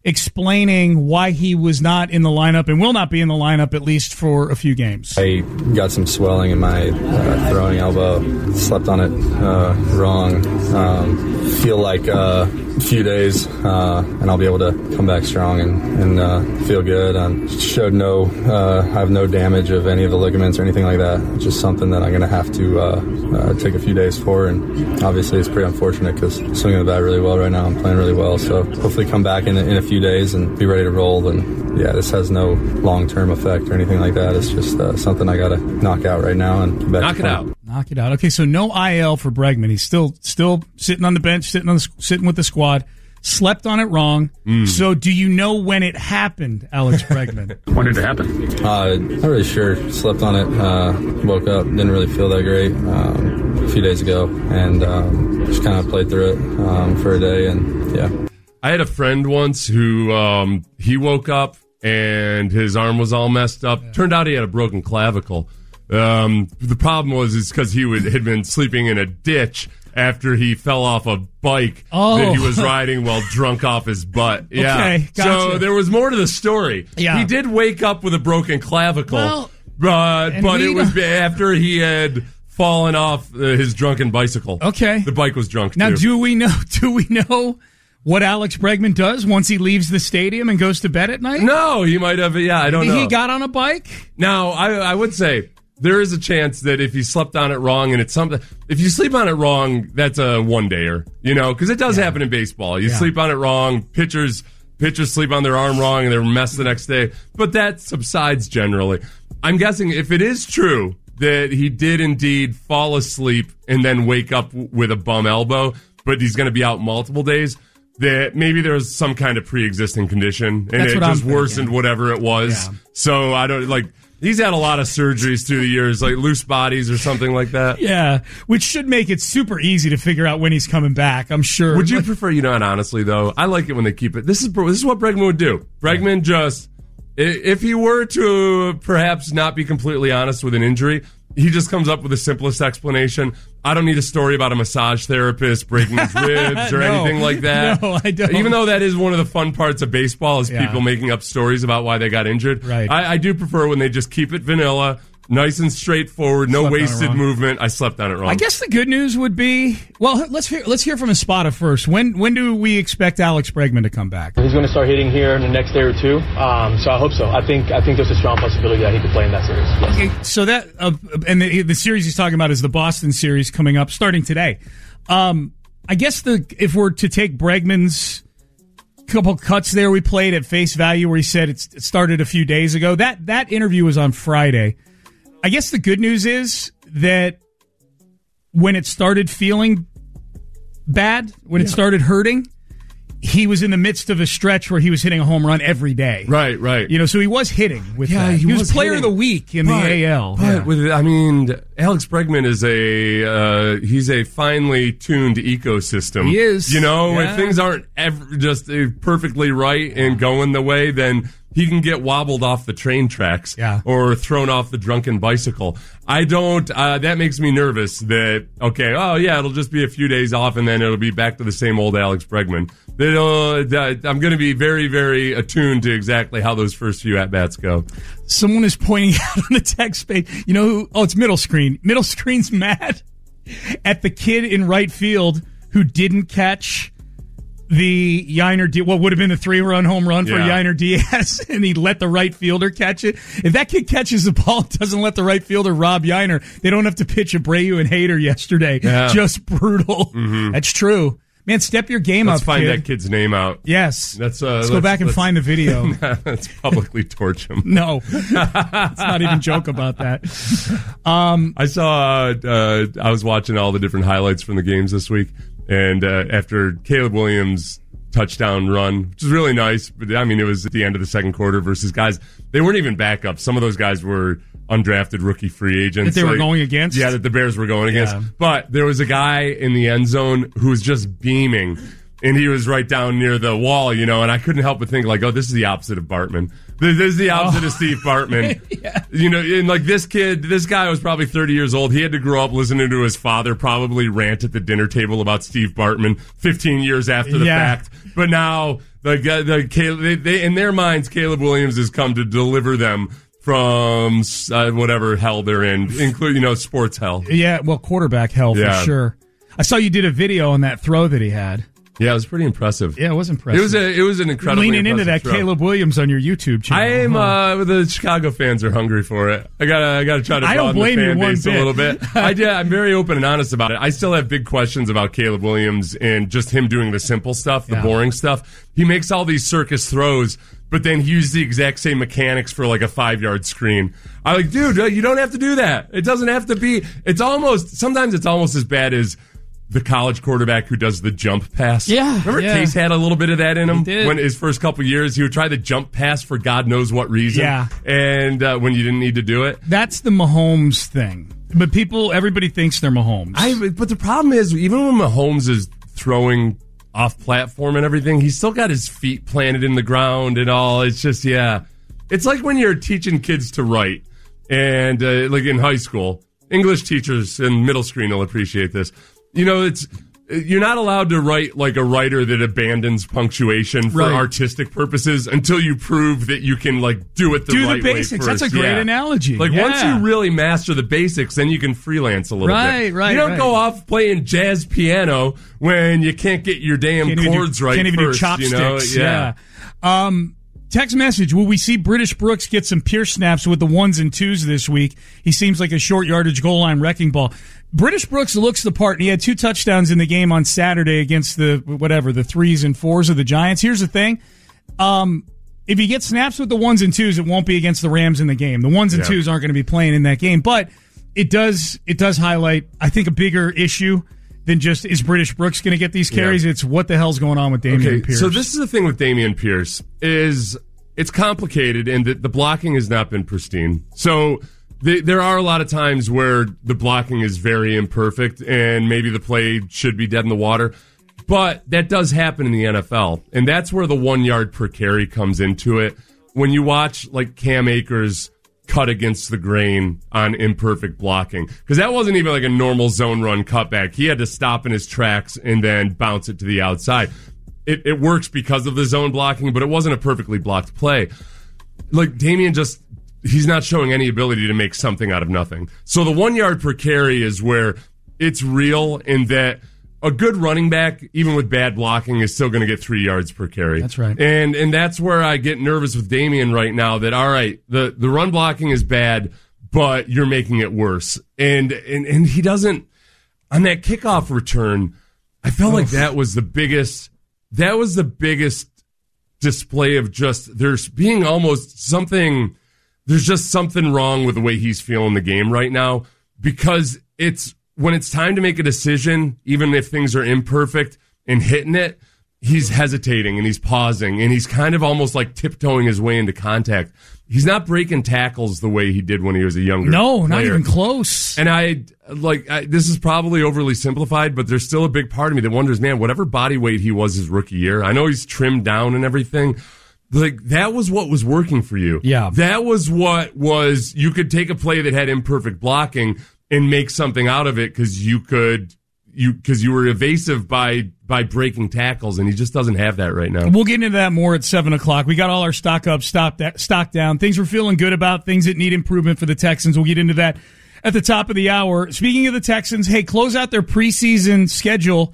explaining why he was not in the lineup and will not be in the lineup at least for a few games. I got some swelling in my uh, throwing elbow. Slept on it uh, wrong. Um, feel like uh, a few days, uh, and I'll be able to come back strong and, and uh, feel good. Um, showed no, uh, I have no damage of any of the ligaments or anything like that. It's just something that I'm going to have to uh, uh, take a few days for, and obviously it's pretty unfortunate because I'm swinging the bat really well right now. I'm playing really well, so hopefully come back in a, in a few days and be ready to roll. And yeah, this has no long-term effect or anything like that. It's just uh, something I got to knock out right now and get back knock to it out. Knock it out. Okay, so no I L for Bregman. He's still still sitting on the bench, sitting on the, sitting with the squad. Slept on it wrong. Mm. So do you know when it happened, Alex Bregman? When did it happen? Uh, not really sure. Slept on it. Uh, woke up. Didn't really feel that great um, a few days ago, and um, just kind of played through it um, for a day. And yeah, I had a friend once who um, he woke up and his arm was all messed up. Yeah. Turned out he had a broken clavicle. Um, the problem was is because he would, had been sleeping in a ditch after he fell off a bike oh. that he was riding while drunk off his butt. Yeah. Okay, gotcha. So there was more to the story. Yeah. He did wake up with a broken clavicle, well, but, but it was after he had fallen off uh, his drunken bicycle. Okay. The bike was drunk, now, too. do we know, do we know what Alex Bregman does once he leaves the stadium and goes to bed at night? No, he might have, yeah, I don't Maybe know. He got on a bike? Now, I, I would say there is a chance that if he slept on it wrong and it's something, if you sleep on it wrong, that's a one-dayer, you know, because it does yeah. happen in baseball. You yeah. sleep on it wrong, pitchers pitchers sleep on their arm wrong and they're a mess the next day, but that subsides generally. I'm guessing if it is true that he did indeed fall asleep and then wake up with a bum elbow, but he's going to be out multiple days, that maybe there's some kind of pre-existing condition and that's it just worsened whatever it was. Yeah. So I don't, like, he's had a lot of surgeries through the years, like loose bodies or something like that. Yeah, which should make it super easy to figure out when he's coming back, I'm sure. Would you prefer, you know, and honestly, though, I like it when they keep it. This is this is what Bregman would do. Bregman just, if he were to perhaps not be completely honest with an injury, he just comes up with the simplest explanation. I don't need a story about a massage therapist breaking his ribs or no, anything like that. No, I don't. Even though that is one of the fun parts of baseball is yeah. people making up stories about why they got injured. Right. I, I do prefer when they just keep it vanilla, nice and straightforward, no Slept wasted movement. I slept on it wrong. I guess the good news would be, well, let's hear let's hear from Espada first. When when do we expect Alex Bregman to come back? He's going to start hitting here in the next day or two, um, so I hope so. I think I think there's a strong possibility that he could play in that series. Yes. Okay, so that uh, and the, the series he's talking about is the Boston series coming up starting today. Um, I guess the if we're to take Bregman's couple cuts there we played at face value where he said it's, it started a few days ago. That that interview was on Friday. I guess the good news is that when it started feeling bad, when yeah. it started hurting, he was in the midst of a stretch where he was hitting a home run every day. Right, right. You know, so he was hitting with yeah, that. He, he was, was player hitting. of the week in but, the A L. But yeah. with, I mean, Alex Bregman is a uh, he's a finely tuned ecosystem. He is. You know, yeah. if things aren't ever just uh, perfectly right and going the way, then he can get wobbled off the train tracks yeah. or thrown off the drunken bicycle. I don't, uh, that makes me nervous that, okay, oh yeah, it'll just be a few days off and then it'll be back to the same old Alex Bregman. Uh, I'm going to be very, very attuned to exactly how those first few at-bats go. Someone is pointing out on the text page, you know who, oh, it's Middle Screen. Middle Screen's mad at the kid in right field who didn't catch the Yainer, what well, would have been the three-run home run for yeah. Yainer Diaz, and he let the right fielder catch it. If that kid catches the ball and doesn't let the right fielder rob Yainer, they don't have to pitch Abreu and Hader yesterday. Yeah. Just brutal. Mm-hmm. That's true. Man, step your game let's up, Let's find kid. that kid's name out. Yes. That's, uh, let's, let's go back and find the video. Let's publicly torch him. No. Let's not even joke about that. Um, I saw, uh, I was watching all the different highlights from the games this week, and uh, after Caleb Williams' touchdown run, which is really nice, but I mean, it was at the end of the second quarter versus guys, they weren't even backups. Some of those guys were undrafted rookie free agents. That they were like, going against? Yeah, that the Bears were going against. Yeah. But there was a guy in the end zone who was just beaming. and he was right down near the wall, you know, and I couldn't help but think, like, oh, this is the opposite of Bartman. This is the opposite oh. of Steve Bartman. yeah. You know, and like this kid, this guy was probably thirty years old. He had to grow up listening to his father probably rant at the dinner table about Steve Bartman fifteen years after the yeah. fact. But now, the, the, they, they, in their minds, Caleb Williams has come to deliver them from uh, whatever hell they're in, including, you know, sports hell. Yeah, well, quarterback hell for yeah. sure. I saw you did a video on that throw that he had. Yeah, it was pretty impressive. Yeah, it was impressive. It was a, it was an incredibly leaning into that throw. Caleb Williams on your YouTube channel. I am. Uh, the Chicago fans are hungry for it. I gotta, I gotta try to I don't broaden blame the fan you one base bit. a little bit. I did. I'm very open and honest about it. I still have big questions about Caleb Williams and just him doing the simple stuff, the yeah. boring stuff. He makes all these circus throws, but then he uses the exact same mechanics for like a five yard screen. I'm like, dude, you don't have to do that. It doesn't have to be. It's almost sometimes it's almost as bad as the college quarterback who does the jump pass. Yeah. Remember yeah. Case had a little bit of that in him when his first couple years. He would try the jump pass for God knows what reason. Yeah. And uh, when you didn't need to do it. That's the Mahomes thing. But people, everybody thinks they're Mahomes. I, but the problem is, even when Mahomes is throwing off platform and everything, he's still got his feet planted in the ground and all. It's just, yeah. It's like when you're teaching kids to write. And uh, like in high school, English teachers and middle screen will appreciate this. You know, it's you're not allowed to write like a writer that abandons punctuation for right. artistic purposes until you prove that you can like do it the do right the basics. way first. That's a great yeah. analogy. Like yeah. once you really master the basics, then you can freelance a little right, bit. Right, You don't right. go off playing jazz piano when you can't get your damn can't chords do, right can't even first. do chopsticks. You know? Yeah. yeah. Um, text message, will we see British Brooks get some pure snaps with the ones and twos this week? He seems like a short yardage goal line wrecking ball. British Brooks looks the part, and he had two touchdowns in the game on Saturday against the, whatever, the threes and fours of the Giants. Here's the thing. Um, if he gets snaps with the ones and twos, it won't be against the Rams in the game. The ones and yeah. twos aren't going to be playing in that game. But it does it does highlight, I think, a bigger issue than just, is British Brooks going to get these carries? Yeah. It's what the hell's going on with Dameon okay, Pierce. So this is the thing with Dameon Pierce, is it's complicated, and the, the blocking has not been pristine. So the, there are a lot of times where the blocking is very imperfect, and maybe the play should be dead in the water. But that does happen in the N F L, and that's where the one yard per carry comes into it. When you watch like Cam Akers cut against the grain on imperfect blocking, because that wasn't even like a normal zone run cutback. He had to stop in his tracks and then bounce it to the outside. It, it works because of the zone blocking, but it wasn't a perfectly blocked play. Like Dameon just, he's not showing any ability to make something out of nothing. So the one yard per carry is where it's real, in that a good running back, even with bad blocking, is still going to get three yards per carry. That's right. And and that's where I get nervous with Dameon right now, that, all right, the, the run blocking is bad, but you're making it worse. And, and, and he doesn't, on that kickoff return, I felt Oof. like that was the biggest, that was the biggest display of just, there's being almost something, there's just something wrong with the way he's feeling the game right now, because it's, when it's time to make a decision, even if things are imperfect and hitting it, he's hesitating and he's pausing and he's kind of almost like tiptoeing his way into contact. He's not breaking tackles the way he did when he was a younger No, player. not even close. And I, like, I, this is probably overly simplified, but there's still a big part of me that wonders, man, whatever body weight he was his rookie year, I know he's trimmed down and everything, like, that was what was working for you. Yeah. That was what was, you could take a play that had imperfect blocking and make something out of it, because you could, you because you were evasive by by breaking tackles, and he just doesn't have that right now. We'll get into that more at seven o'clock. We got all our stock up, stock that, stock down. Things we're feeling good about, things that need improvement for the Texans. We'll get into that at the top of the hour. Speaking of the Texans, hey, close out their preseason schedule,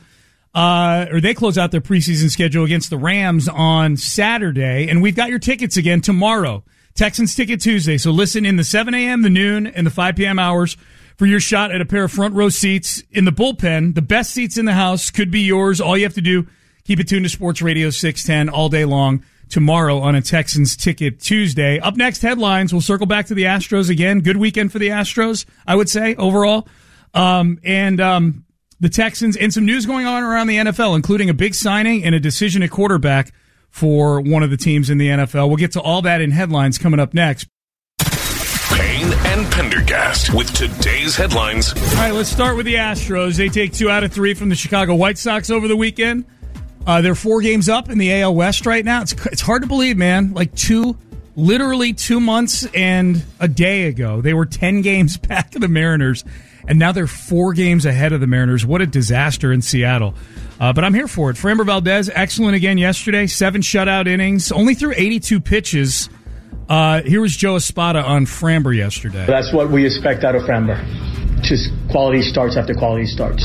uh, or they close out their preseason schedule against the Rams on Saturday, and we've got your tickets again tomorrow. Texans Ticket Tuesday. So listen in the seven a.m., the noon, and the five p.m. hours for your shot at a pair of front row seats in the bullpen. The best seats in the house could be yours. All you have to do, keep it tuned to Sports Radio six ten all day long tomorrow on a Texans Ticket Tuesday. Up next, headlines. We'll circle back to the Astros again. Good weekend for the Astros, I would say, overall. Um, and um, the Texans, and some news going on around the N F L, including a big signing and a decision at quarterback for one of the teams in the N F L. We'll get to all that in headlines coming up next. Payne and Pendergast with today's headlines. All right, let's start with the Astros. They take two out of three from the Chicago White Sox over the weekend. Uh, they're four games up in the A L West right now. It's it's hard to believe, man. Like two, literally two months and a day ago, they were ten games back of the Mariners, and now they're four games ahead of the Mariners. What a disaster in Seattle. Uh, but I'm here for it. Framber Valdez, excellent again yesterday. Seven shutout innings, only threw eighty-two pitches. Uh, here was Joe Espada on Framber yesterday. That's what we expect out of Framber. Just quality starts after quality starts.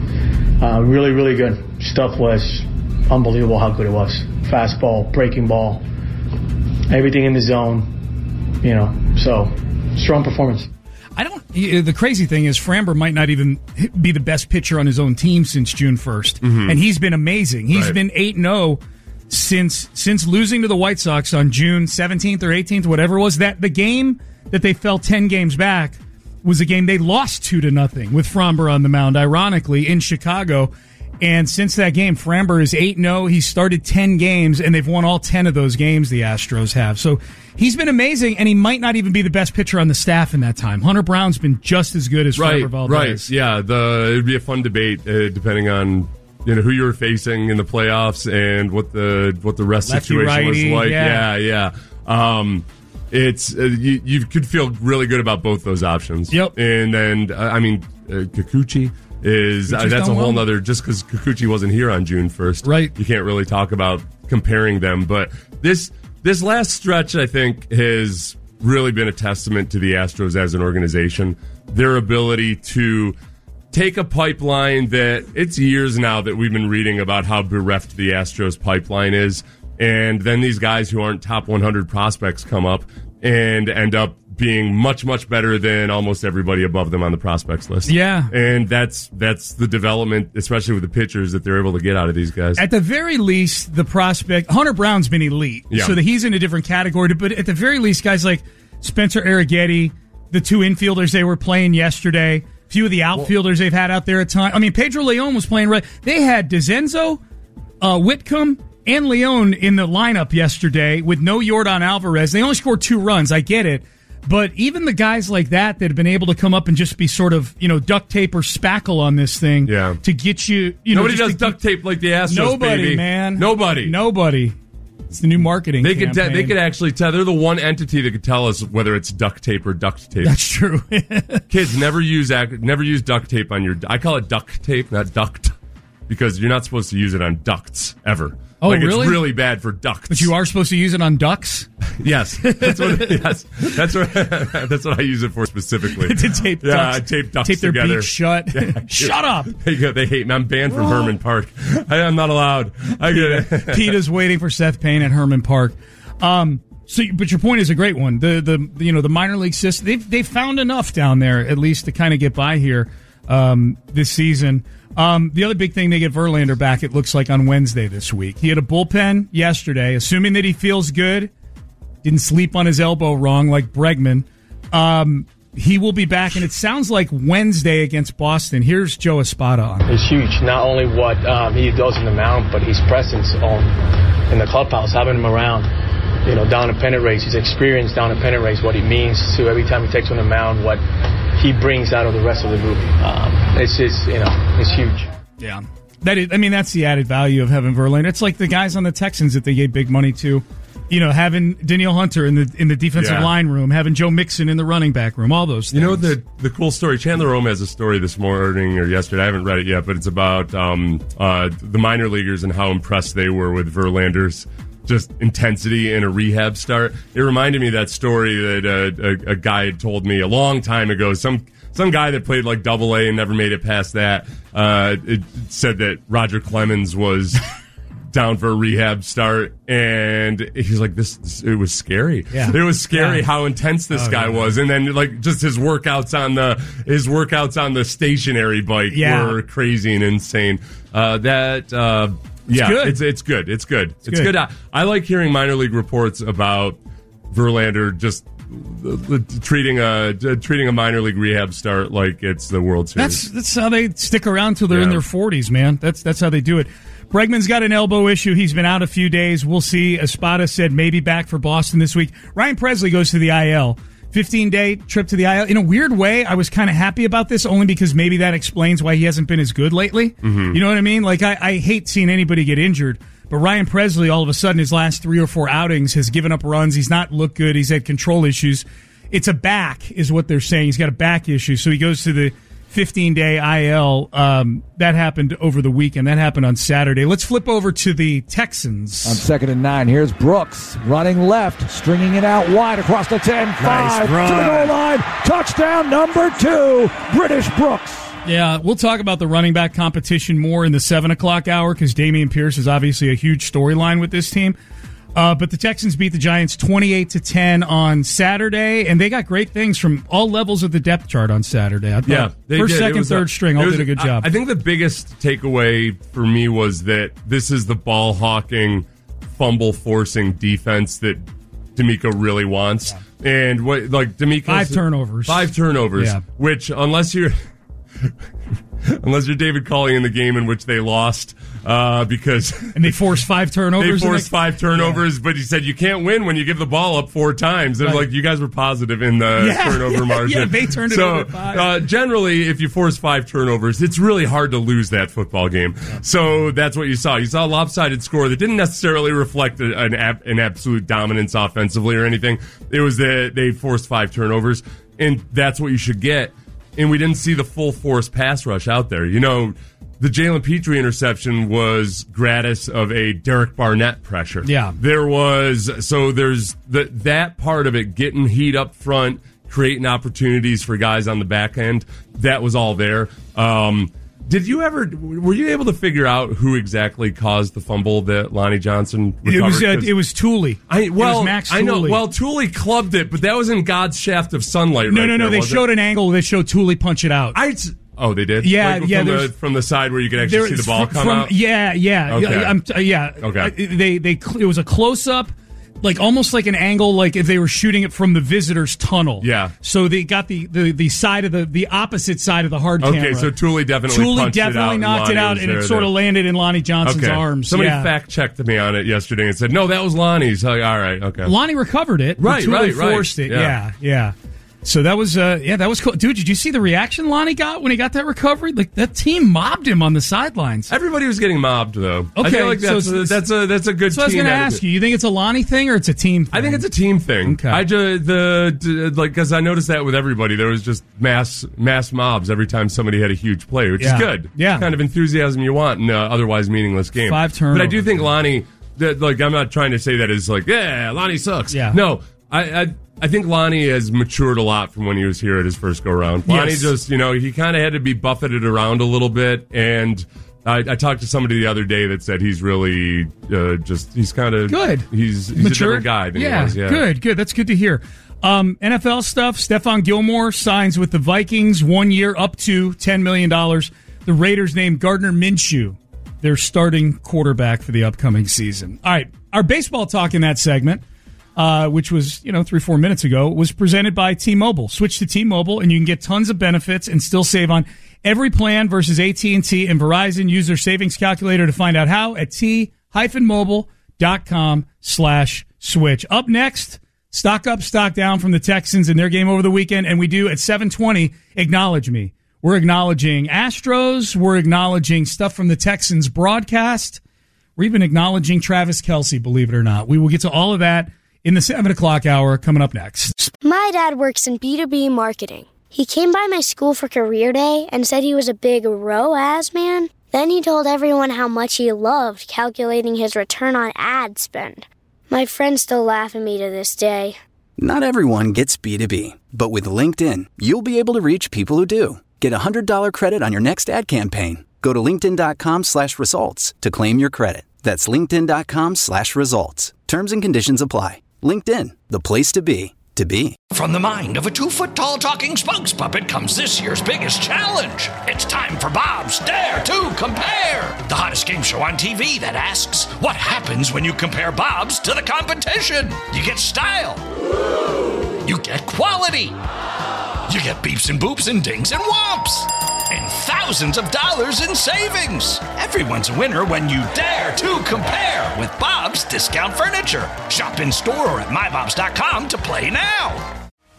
Uh, really, really good. Stuff was unbelievable how good it was. Fastball, breaking ball, everything in the zone, you know, so strong performance. I don't. The crazy thing is, Framber might not even be the best pitcher on his own team since June first, mm-hmm. and he's been amazing. He's right. been eight and zero since since losing to the White Sox on June seventeenth or eighteenth, whatever it was. That the game that they fell ten games back was a game they lost two to nothing with Framber on the mound, ironically in Chicago. And since that game, Framber is eight and oh. He started ten games, and they've won all ten of those games, the Astros have. So he's been amazing, and he might not even be the best pitcher on the staff in that time. Hunter Brown's been just as good as right, Framber Valdez. Right, yeah. The, it'd be a fun debate, uh, depending on you know who you were facing in the playoffs and what the what the rest Lefty, situation righty, was like. Yeah, yeah. yeah. Um, it's uh, you, you could feel really good about both those options. Yep. And then, uh, I mean, uh, Kikuchi. Is uh, that's a whole well. nother, just because Kikuchi wasn't here on June first. Right. You can't really talk about comparing them. But this this last stretch, I think, has really been a testament to the Astros as an organization. Their ability to take a pipeline that it's years now that we've been reading about how bereft the Astros pipeline is. And then these guys who aren't top one hundred prospects come up and end up being much, much better than almost everybody above them on the prospects list. Yeah. And that's that's the development, especially with the pitchers, that they're able to get out of these guys. At the very least, the prospect, Hunter Brown's been elite, yeah. so that he's in a different category. But at the very least, guys like Spencer Arrighetti, the two infielders they were playing yesterday, a few of the outfielders they've had out there at times. I mean, Pedro Leon was playing right. They had DeCenzo, uh, Whitcomb, and Leon in the lineup yesterday with no Yordan Alvarez. They only scored two runs. I get it. But even the guys like that that have been able to come up and just be sort of, you know, duct tape or spackle on this thing yeah. to get you, you know. Nobody does to, duct tape like the Astros, Nobody, baby. man. Nobody. Nobody. It's the new marketing They could campaign. te- they could actually tell. They're the one entity that could tell us whether it's duct tape or duct tape. That's true. Kids, never use never use duct tape on your. I call it duct tape, not duct, because you're not supposed to use it on ducts ever. Oh, like really? It's really bad for ducts. But you are supposed to use it on ducks? Yes. That's what yes. That's what that's what I use it for specifically. To tape yeah, ducks. I tape ducks tape their together. beaks shut. Yeah. Shut up. They, go, they hate me. I'm banned from Herman Park. I am not allowed. I get it. PETA's waiting for Seth Payne at Herman Park. Um So, but your point is a great one. The the you know the minor league system, they've they've found enough down there at least to kind of get by here um, this season. Um, the other big thing, they get Verlander back. It looks like on Wednesday this week. He had a bullpen yesterday, assuming that he feels good. Didn't sleep on his elbow wrong like Bregman. Um, he will be back, and it sounds like Wednesday against Boston. Here's Joe Espada on. It's huge. Not only what um, he does in the mound, but his presence on in the clubhouse, having him around. You know, down a pennant race, his experience down a pennant race, what he means to every time he takes on the mound, what he brings out of the rest of the group. Um, it's just, you know, it's huge. Yeah. That is, I mean, that's the added value of having Verlander. It's like the guys on the Texans that they gave big money to. You know, having Danielle Hunter in the in the defensive yeah. line room, having Joe Mixon in the running back room, all those things. You know, the the cool story, Chandler Rome has a story this morning or yesterday, I haven't read it yet, but it's about um, uh, the minor leaguers and how impressed they were with Verlander's just intensity in a rehab start. It reminded me of that story that uh, a, a guy had told me a long time ago. Some some guy that played like Double A and never made it past that. Uh, it said that Roger Clemens was down for a rehab start, and he's like, "This, this it was scary. Yeah. It was scary yeah. how intense this oh, guy yeah. was." And then like just his workouts on the his workouts on the stationary bike yeah. were crazy and insane. Uh, that. Uh, It's yeah, good. it's it's good. It's good. It's, it's good. good. I, I like hearing minor league reports about Verlander just uh, treating a uh, treating a minor league rehab start like it's the World Series. That's that's how they stick around till they're yeah. in their forties, man. That's that's how they do it. Bregman's got an elbow issue. He's been out a few days. We'll see. Espada said maybe back for Boston this week. Ryan Presley goes to the I L fifteen-day trip to the I L. In a weird way, I was kind of happy about this, only because maybe that explains why he hasn't been as good lately. Mm-hmm. You know what I mean? Like, I, I hate seeing anybody get injured, but Ryan Presley, all of a sudden, his last three or four outings, has given up runs. He's not looked good. He's had control issues. It's a back, is what they're saying. He's got a back issue, so he goes to the fifteen-day I L. Um, that happened over the weekend. That happened on Saturday. Let's flip over to the Texans. On second and nine, here's Brooks running left, stringing it out wide across the ten. Five Nice to the goal line. Touchdown number two, British Brooks. Yeah, we'll talk about the running back competition more in the seven o'clock hour because Dameon Pierce is obviously a huge storyline with this team. Uh, but the Texans beat the Giants twenty-eight to ten on Saturday, and they got great things from all levels of the depth chart on Saturday. I thought Yeah, they first, did. second, was third a, string all was, did a good job. I, I think the biggest takeaway for me was that this is the ball hawking, fumble forcing defense that D'Amico really wants. Yeah. And what like D'Amico five turnovers, five turnovers, yeah. which unless you're unless you're David Culley in the game in which they lost. Uh, because and they forced five turnovers. They forced five turnovers, yeah. But he said you can't win when you give the ball up four times. And right. like you guys were positive in the yeah, turnover yeah, margin. Yeah, they turned it so, over five. Uh, generally, if you force five turnovers, it's really hard to lose that football game. Yeah. So that's what you saw. You saw a lopsided score that didn't necessarily reflect an ab- an absolute dominance offensively or anything. It was that they forced five turnovers, and that's what you should get. And we didn't see the full force pass rush out there. You know. The Jalen Petrie interception was gratis of a Derek Barnett pressure. Yeah. There was, so there's the, that part of it, getting heat up front, creating opportunities for guys on the back end. That was all there. Um, did you ever, were you able to figure out who exactly caused the fumble that Lonnie Johnson recovered? It was, uh, it was Tooley. I, well, it was Max Tooley. I know, well, Tooley clubbed it, but that was in God's shaft of sunlight no, right No, no, no, there, they showed it? an angle that showed Tooley punch it out. I... Oh, they did? Yeah, like yeah. From the, from the side where you could actually see the ball from, come from, out? Yeah, yeah. Okay. I'm, yeah. Okay. They, they, it was a close-up, like almost like an angle, like if they were shooting it from the visitor's tunnel. Yeah. So they got the, the, the side of the, the opposite side of the hard okay, camera. Okay, so Tooley definitely Tooley punched definitely it out knocked it out, and it sort of landed in Lonnie Johnson's okay. arms. Somebody yeah. fact-checked me on it yesterday and said, no, that was Lonnie's. All right, okay. Lonnie recovered it. Right, Tooley right, right. forced it. Yeah, yeah. yeah. So that was, uh, yeah, that was cool. Dude, did you see the reaction Lonnie got when he got that recovery? Like, that team mobbed him on the sidelines. Everybody was getting mobbed, though. Okay. I feel like that's, so a, that's, a, that's a good so team. So I was going to ask you, you think it's a Lonnie thing or it's a team thing? I think it's a team thing. Okay. I just, the, like, because I noticed that with everybody. There was just mass mass mobs every time somebody had a huge play, which yeah. is good. Yeah. It's kind of enthusiasm you want in an otherwise meaningless game. Five turnovers. But I do think Lonnie, that, like, I'm not trying to say that as, like, yeah, Lonnie sucks. Yeah. No, I, I I think Lonnie has matured a lot from when he was here at his first go-round. Lonnie yes. just, you know, he kind of had to be buffeted around a little bit, and I, I talked to somebody the other day that said he's really uh, just, he's kind of... Good. He's, he's Matured? a different guy than yeah, he was. Yeah, good, good. That's good to hear. Um, N F L stuff, Stephon Gilmore signs with the Vikings, one year up to ten million dollars. The Raiders named Gardner Minshew their starting quarterback for the upcoming season. All right, our baseball talk in that segment, Uh, which was, you know, three, four minutes ago, was presented by T-Mobile. Switch to T-Mobile, and you can get tons of benefits and still save on every plan versus A T and T and Verizon. Use their savings calculator to find out how at T-Mobile.com slash switch. Up next, stock up, stock down from the Texans in their game over the weekend, and we do at seven twenty, Acknowledge Me. We're acknowledging Astros. We're acknowledging stuff from the Texans broadcast. We're even acknowledging Travis Kelce, believe it or not. We will get to all of that in the seven o'clock hour coming up next. My dad works in B two B marketing. He came by my school for career day and said he was a big R O A S man. Then he told everyone how much he loved calculating his return on ad spend. My friends still laugh at me to this day. Not everyone gets B two B, but with LinkedIn, you'll be able to reach people who do. Get a one hundred dollars credit on your next ad campaign. Go to linkedin.com slash results to claim your credit. That's linkedin.com slash results. Terms and conditions apply. LinkedIn, the place to be, to be. From the mind of a two-foot-tall talking spokes puppet comes this year's biggest challenge. It's time for Bob's Dare to Compare, the hottest game show on T V that asks, what happens when you compare Bob's to the competition? You get style. You get quality. You get beeps and boops and dings and whomps. And thousands of dollars in savings. Everyone's a winner when you dare to compare with Bob's Discount Furniture. Shop in store or at my bobs dot com to play now.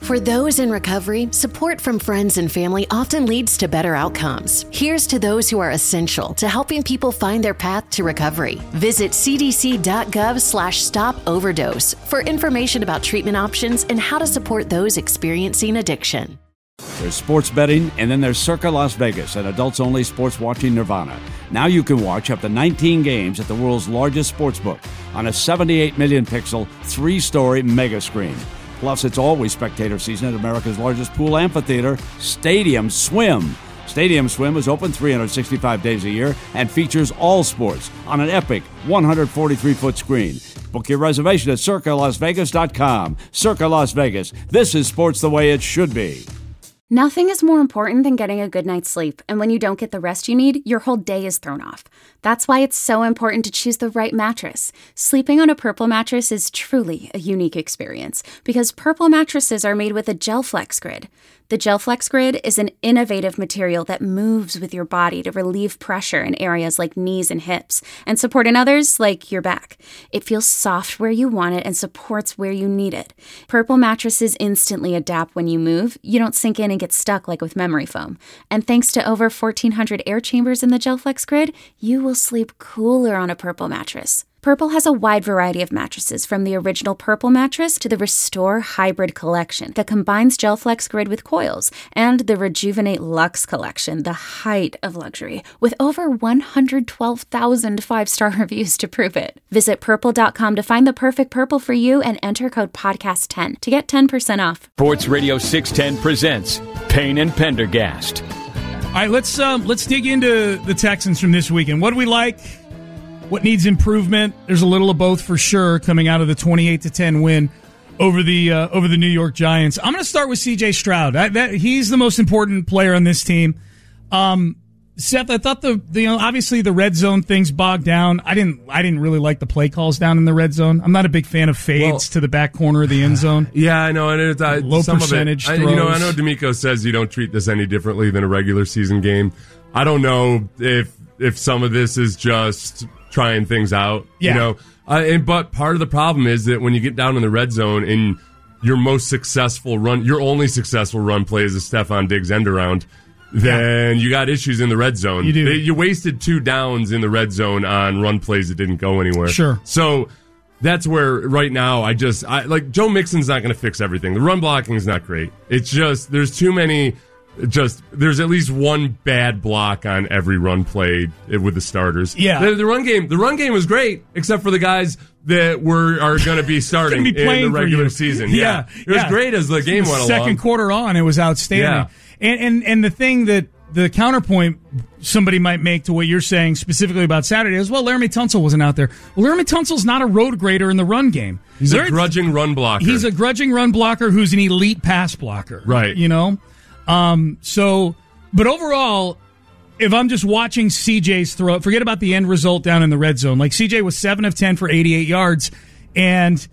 For those in recovery, support from friends and family often leads to better outcomes. Here's to those who are essential to helping people find their path to recovery. Visit cdc.gov slash stop overdose for information about treatment options and how to support those experiencing addiction. There's sports betting, and then there's Circa Las Vegas, an adults-only sports watching nirvana. Now you can watch up to nineteen games at the world's largest sportsbook on a seventy-eight million pixel, three-story mega screen. Plus, it's always spectator season at America's largest pool amphitheater, Stadium Swim. Stadium Swim is open three hundred sixty-five days a year and features all sports on an epic one hundred forty-three foot screen. Book your reservation at circa las vegas dot com. Circa Las Vegas. This is sports the way it should be. Nothing is more important than getting a good night's sleep, and when you don't get the rest you need, your whole day is thrown off. That's why it's so important to choose the right mattress. Sleeping on a Purple mattress is truly a unique experience because Purple mattresses are made with a GelFlex Grid. The GelFlex Grid is an innovative material that moves with your body to relieve pressure in areas like knees and hips and support in others like your back. It feels soft where you want it and supports where you need it. Purple mattresses instantly adapt when you move. You don't sink in and get stuck like with memory foam. And thanks to over fourteen hundred air chambers in the GelFlex Grid, you will sleep cooler on a Purple mattress. Purple has a wide variety of mattresses, from the original Purple mattress to the Restore Hybrid collection that combines GelFlex Grid with coils, and the Rejuvenate Luxe collection, the height of luxury, with over one hundred twelve thousand five-star reviews to prove it. Visit purple dot com to find the perfect Purple for you and enter code podcast ten to get ten percent off. Sports Radio six ten presents Payne and Pendergast. All right, let's um, let's dig into the Texans from this weekend. What do we like? What needs improvement? There's a little of both for sure coming out of the twenty-eight to ten win over the uh, over the New York Giants. I'm going to start with C J Stroud. I, that, he's the most important player on this team. Um, Seth, I thought the, the you know, obviously the red zone things bogged down. I didn't I didn't really like the play calls down in the red zone. I'm not a big fan of fades well, to the back corner of the end zone. Yeah, I know, and it's uh, low some percentage. Of it, I, you know, I know D'Amico says you don't treat this any differently than a regular season game. I don't know if if some of this is just trying things out, yeah. you know. Uh, and but part of the problem is that when you get down in the red zone and your most successful run, your only successful run play is a Stephon Diggs end around, then yeah. you got issues in the red zone. You do. They, you wasted two downs in the red zone on run plays that didn't go anywhere. Sure. So that's where right now I just I like Joe Mixon's not going to fix everything. The run blocking is not great. It's just there's too many. Just there's at least one bad block on every run play with the starters. Yeah, the, the run game, the run game was great, except for the guys that were are going to be starting be in the regular season. Yeah, yeah. it was yeah. great as the game the went second along. Second quarter on, it was outstanding. Yeah. And and and the thing that the counterpoint somebody might make to what you're saying specifically about Saturday is, well, Laramie Tunsil wasn't out there. Well, Laramie Tunsil's not a road grader in the run game. He's Larry, a grudging run blocker. He's a grudging run blocker who's an elite pass blocker. Right. You know. Um. So. But overall, if I'm just watching C J's throw, forget about the end result down in the red zone. Like C J was seven of ten for eighty-eight yards, and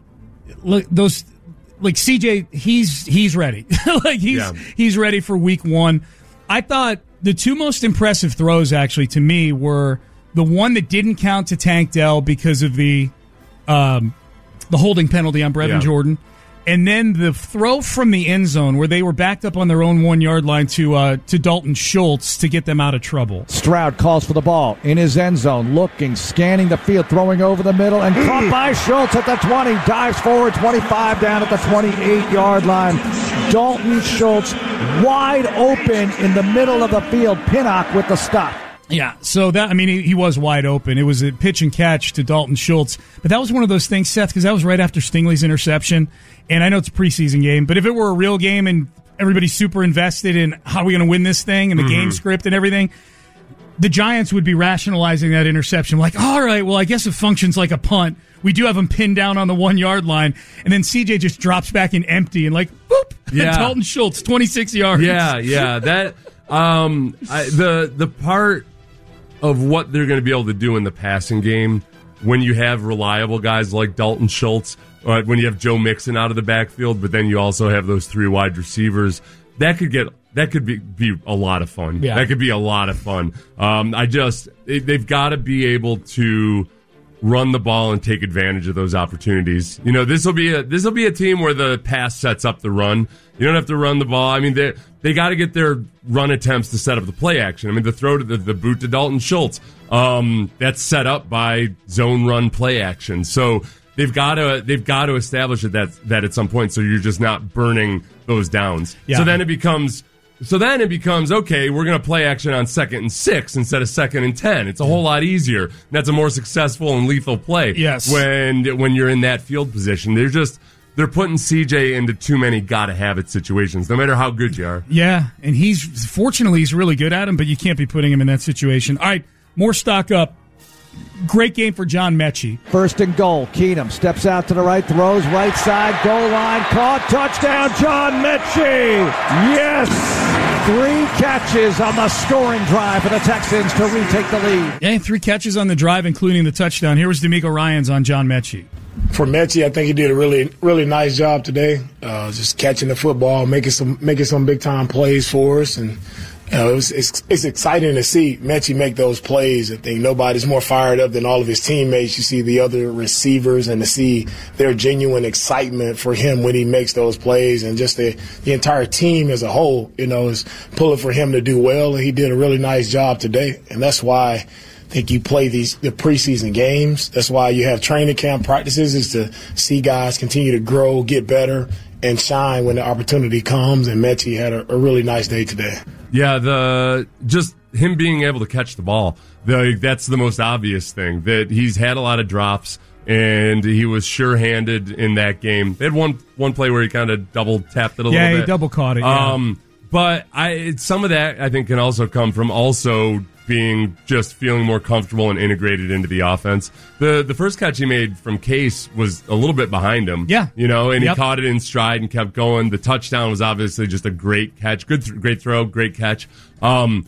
look, those like C J, he's he's ready. like he's yeah. he's ready for week one. I thought the two most impressive throws actually to me were the one that didn't count to Tank Dell because of the um the holding penalty on Brevin yeah. Jordan. And then the throw from the end zone where they were backed up on their own one-yard line to uh, to Dalton Schultz to get them out of trouble. Stroud calls for the ball in his end zone, looking, scanning the field, throwing over the middle, and caught by Schultz at the twenty. Dives forward, twenty-five down at the twenty-eight-yard line. Dalton Schultz wide open in the middle of the field. Pinnock with the stop. Yeah, so that, I mean, he, he was wide open. It was a pitch and catch to Dalton Schultz. But that was one of those things, Seth, because that was right after Stingley's interception. And I know it's a preseason game, but if it were a real game and everybody's super invested in how are we going to win this thing and the mm-hmm. game script and everything, the Giants would be rationalizing that interception. Like, all right, well, I guess it functions like a punt. We do have him pinned down on the one-yard line. And then C J just drops back in empty and like, boop, yeah. Dalton Schultz, twenty-six yards. Yeah, yeah. That um, I, the the part of what they're going to be able to do in the passing game when you have reliable guys like Dalton Schultz, or when you have Joe Mixon out of the backfield, but then you also have those three wide receivers, that could get that could be, be a lot of fun. Yeah. That could be a lot of fun. Um, I just it, they've got to be able to run the ball and take advantage of those opportunities. You know, this will be a this will be a team where the pass sets up the run. You don't have to run the ball. I mean, they they got to get their run attempts to set up the play action. I mean, the throw to the, the boot to Dalton Schultz, um, that's set up by zone run play action. So they've got to they've got to establish it that that at some point, so you're just not burning those downs. Yeah. So then it becomes. So then it becomes, okay, we're going to play action on second and six instead of second and ten. It's a whole lot easier. That's a more successful and lethal play. Yes. When when you're in that field position. They're just they're putting C J into too many gotta have it situations, no matter how good you are. Yeah, and he's fortunately he's really good at them, but you can't be putting him in that situation. All right, more stock up. Great game for John Mechie. First and goal. Keenum steps out to the right, throws right side, goal line, caught, touchdown, John Mechie. Yes! Three catches on the scoring drive for the Texans to retake the lead. Yeah, three catches on the drive, including the touchdown. Here was D'Amico Ryans on John Mechie. For Mechie, I think he did a really, really nice job today. Uh, just catching the football, making some, making some big time plays for us, and you know, it was, it's, it's exciting to see Mechie make those plays. I think nobody's more fired up than all of his teammates. You see the other receivers and to see their genuine excitement for him when he makes those plays, and just the, the entire team as a whole, you know, is pulling for him to do well. And he did a really nice job today. And that's why I think you play these the preseason games. That's why you have training camp practices, is to see guys continue to grow, get better, and shine when the opportunity comes. And Mechie had a, a really nice day today. Yeah, the just him being able to catch the ball, the, that's the most obvious thing. That he's had a lot of drops, and he was sure-handed in that game. They had one one play where he kind of double-tapped it a yeah, little bit. Yeah, he double-caught it, yeah. Um, but I, some of that, I think, can also come from also being just feeling more comfortable and integrated into the offense. The the first catch he made from Case was a little bit behind him. Yeah. You know, and yep. he caught it in stride and kept going. The touchdown was obviously just a great catch. Good, th- great throw, great catch. Um,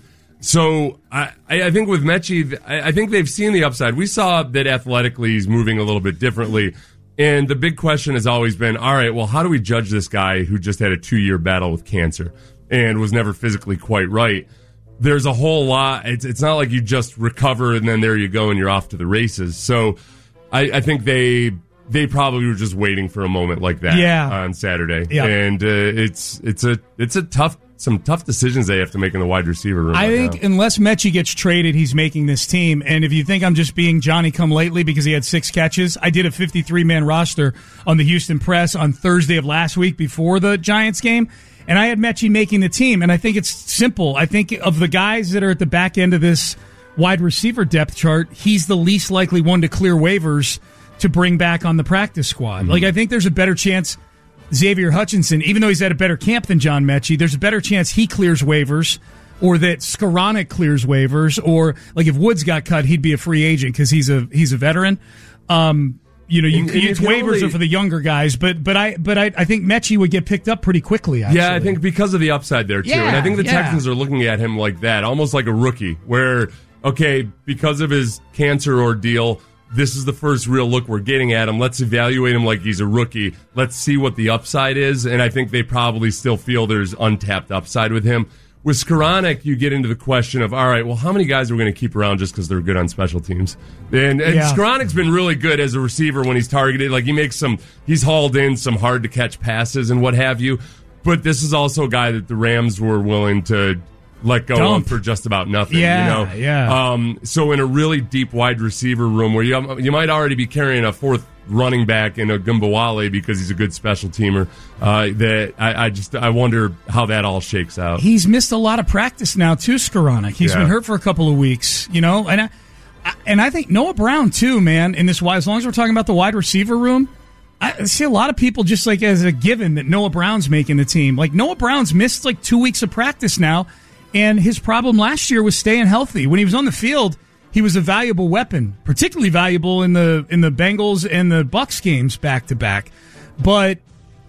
so I, I think with Mechie, I, I think they've seen the upside. We saw that athletically he's moving a little bit differently. And the big question has always been, all right, well, how do we judge this guy who just had a two-year battle with cancer and was never physically quite right? There's a whole lot. It's it's not like you just recover and then there you go and you're off to the races. So I, I think they they probably were just waiting for a moment like that yeah. on Saturday. Yeah. And uh, it's it's a it's a tough some tough decisions they have to make in the wide receiver room. I right think now. Unless Mechie gets traded, he's making this team. And if you think I'm just being Johnny-come-lately because he had six catches, I did a fifty-three man roster on the Houston Press on Thursday of last week before the Giants game. And I had Mechie making the team, and I think it's simple. I think of the guys that are at the back end of this wide receiver depth chart, he's the least likely one to clear waivers to bring back on the practice squad. Mm-hmm. Like, I think there's a better chance Xavier Hutchinson, even though he's at a better camp than John Mechie, there's a better chance he clears waivers, or that Skoranek clears waivers, or like if Woods got cut, he'd be a free agent because he's a he's a veteran. Um, You know, you, and, and you, waivers only, are for the younger guys, but but I but I, I think Mechie would get picked up pretty quickly. Actually. Yeah, I think because of the upside there too, yeah, and I think the yeah. Texans are looking at him like that, almost like a rookie. Where okay, because of his cancer ordeal, this is the first real look we're getting at him. Let's evaluate him like he's a rookie. Let's see what the upside is, and I think they probably still feel there's untapped upside with him. With Skoranek, you get into the question of, all right, well, how many guys are we going to keep around just because they're good on special teams? And, and yeah. Skoranek's been really good as a receiver when he's targeted. Like, he makes some, he's hauled in some hard-to-catch passes and what have you. But this is also a guy that the Rams were willing to let go Dump. of for just about nothing. Yeah, you know? yeah. Um, so in a really deep wide receiver room where you, you might already be carrying a fourth running back in a Gumbawale because he's a good special teamer. Uh, that I, I just I wonder how that all shakes out. He's missed a lot of practice now too, Skoranek. He's Yeah. been hurt for a couple of weeks, you know, and I, I, and I think Noah Brown too, man. In this, as long as we're talking about the wide receiver room, I see a lot of people just like as a given that Noah Brown's making the team. Like Noah Brown's missed like two weeks of practice now, and his problem last year was staying healthy. When he was on the field, he was a valuable weapon, particularly valuable in the in the Bengals and the Bucs games back to back. But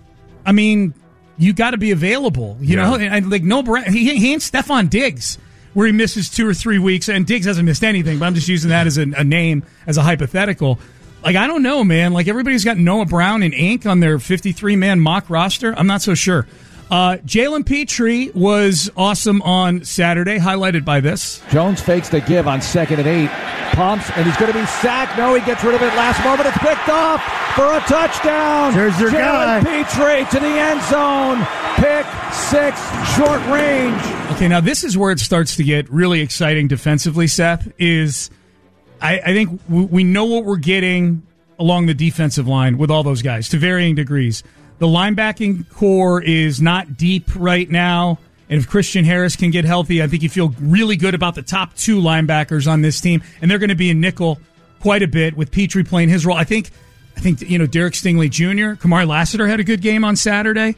I mean, you got to be available, you Yeah. know. And, and like no, he, he ain't Stephon Diggs, where he misses two or three weeks, and Diggs hasn't missed anything. But I'm just using that as a, a name, as a hypothetical. Like I don't know, man. Like everybody's got Noah Brown and Inc on their fifty-three man mock roster. I'm not so sure. Uh, Jalen Petrie was awesome on Saturday, highlighted by this. Jones fakes the give on second and eight. Pumps, and he's going to be sacked. No, he gets rid of it last moment. It's picked off for a touchdown. There's your Jalen guy. Petrie to the end zone. Pick six, short range. Okay, now this is where it starts to get really exciting defensively, Seth, is I, I think we know what we're getting along the defensive line with all those guys to varying degrees. The linebacking core is not deep right now, and if Christian Harris can get healthy, I think you feel really good about the top two linebackers on this team, and they're going to be in nickel quite a bit with Petrie playing his role. I think, I think you know Derek Stingley Junior, Kamari Lassiter had a good game on Saturday.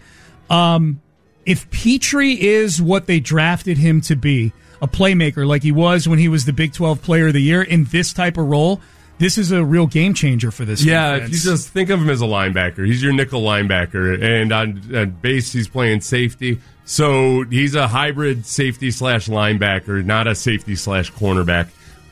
Um, if Petrie is what they drafted him to be, a playmaker like he was when he was the Big twelve Player of the Year in this type of role, this is a real game changer for this Yeah, defense. if you just think of him as a linebacker, he's your nickel linebacker, and on, on base he's playing safety. So he's a hybrid safety slash linebacker, not a safety slash cornerback.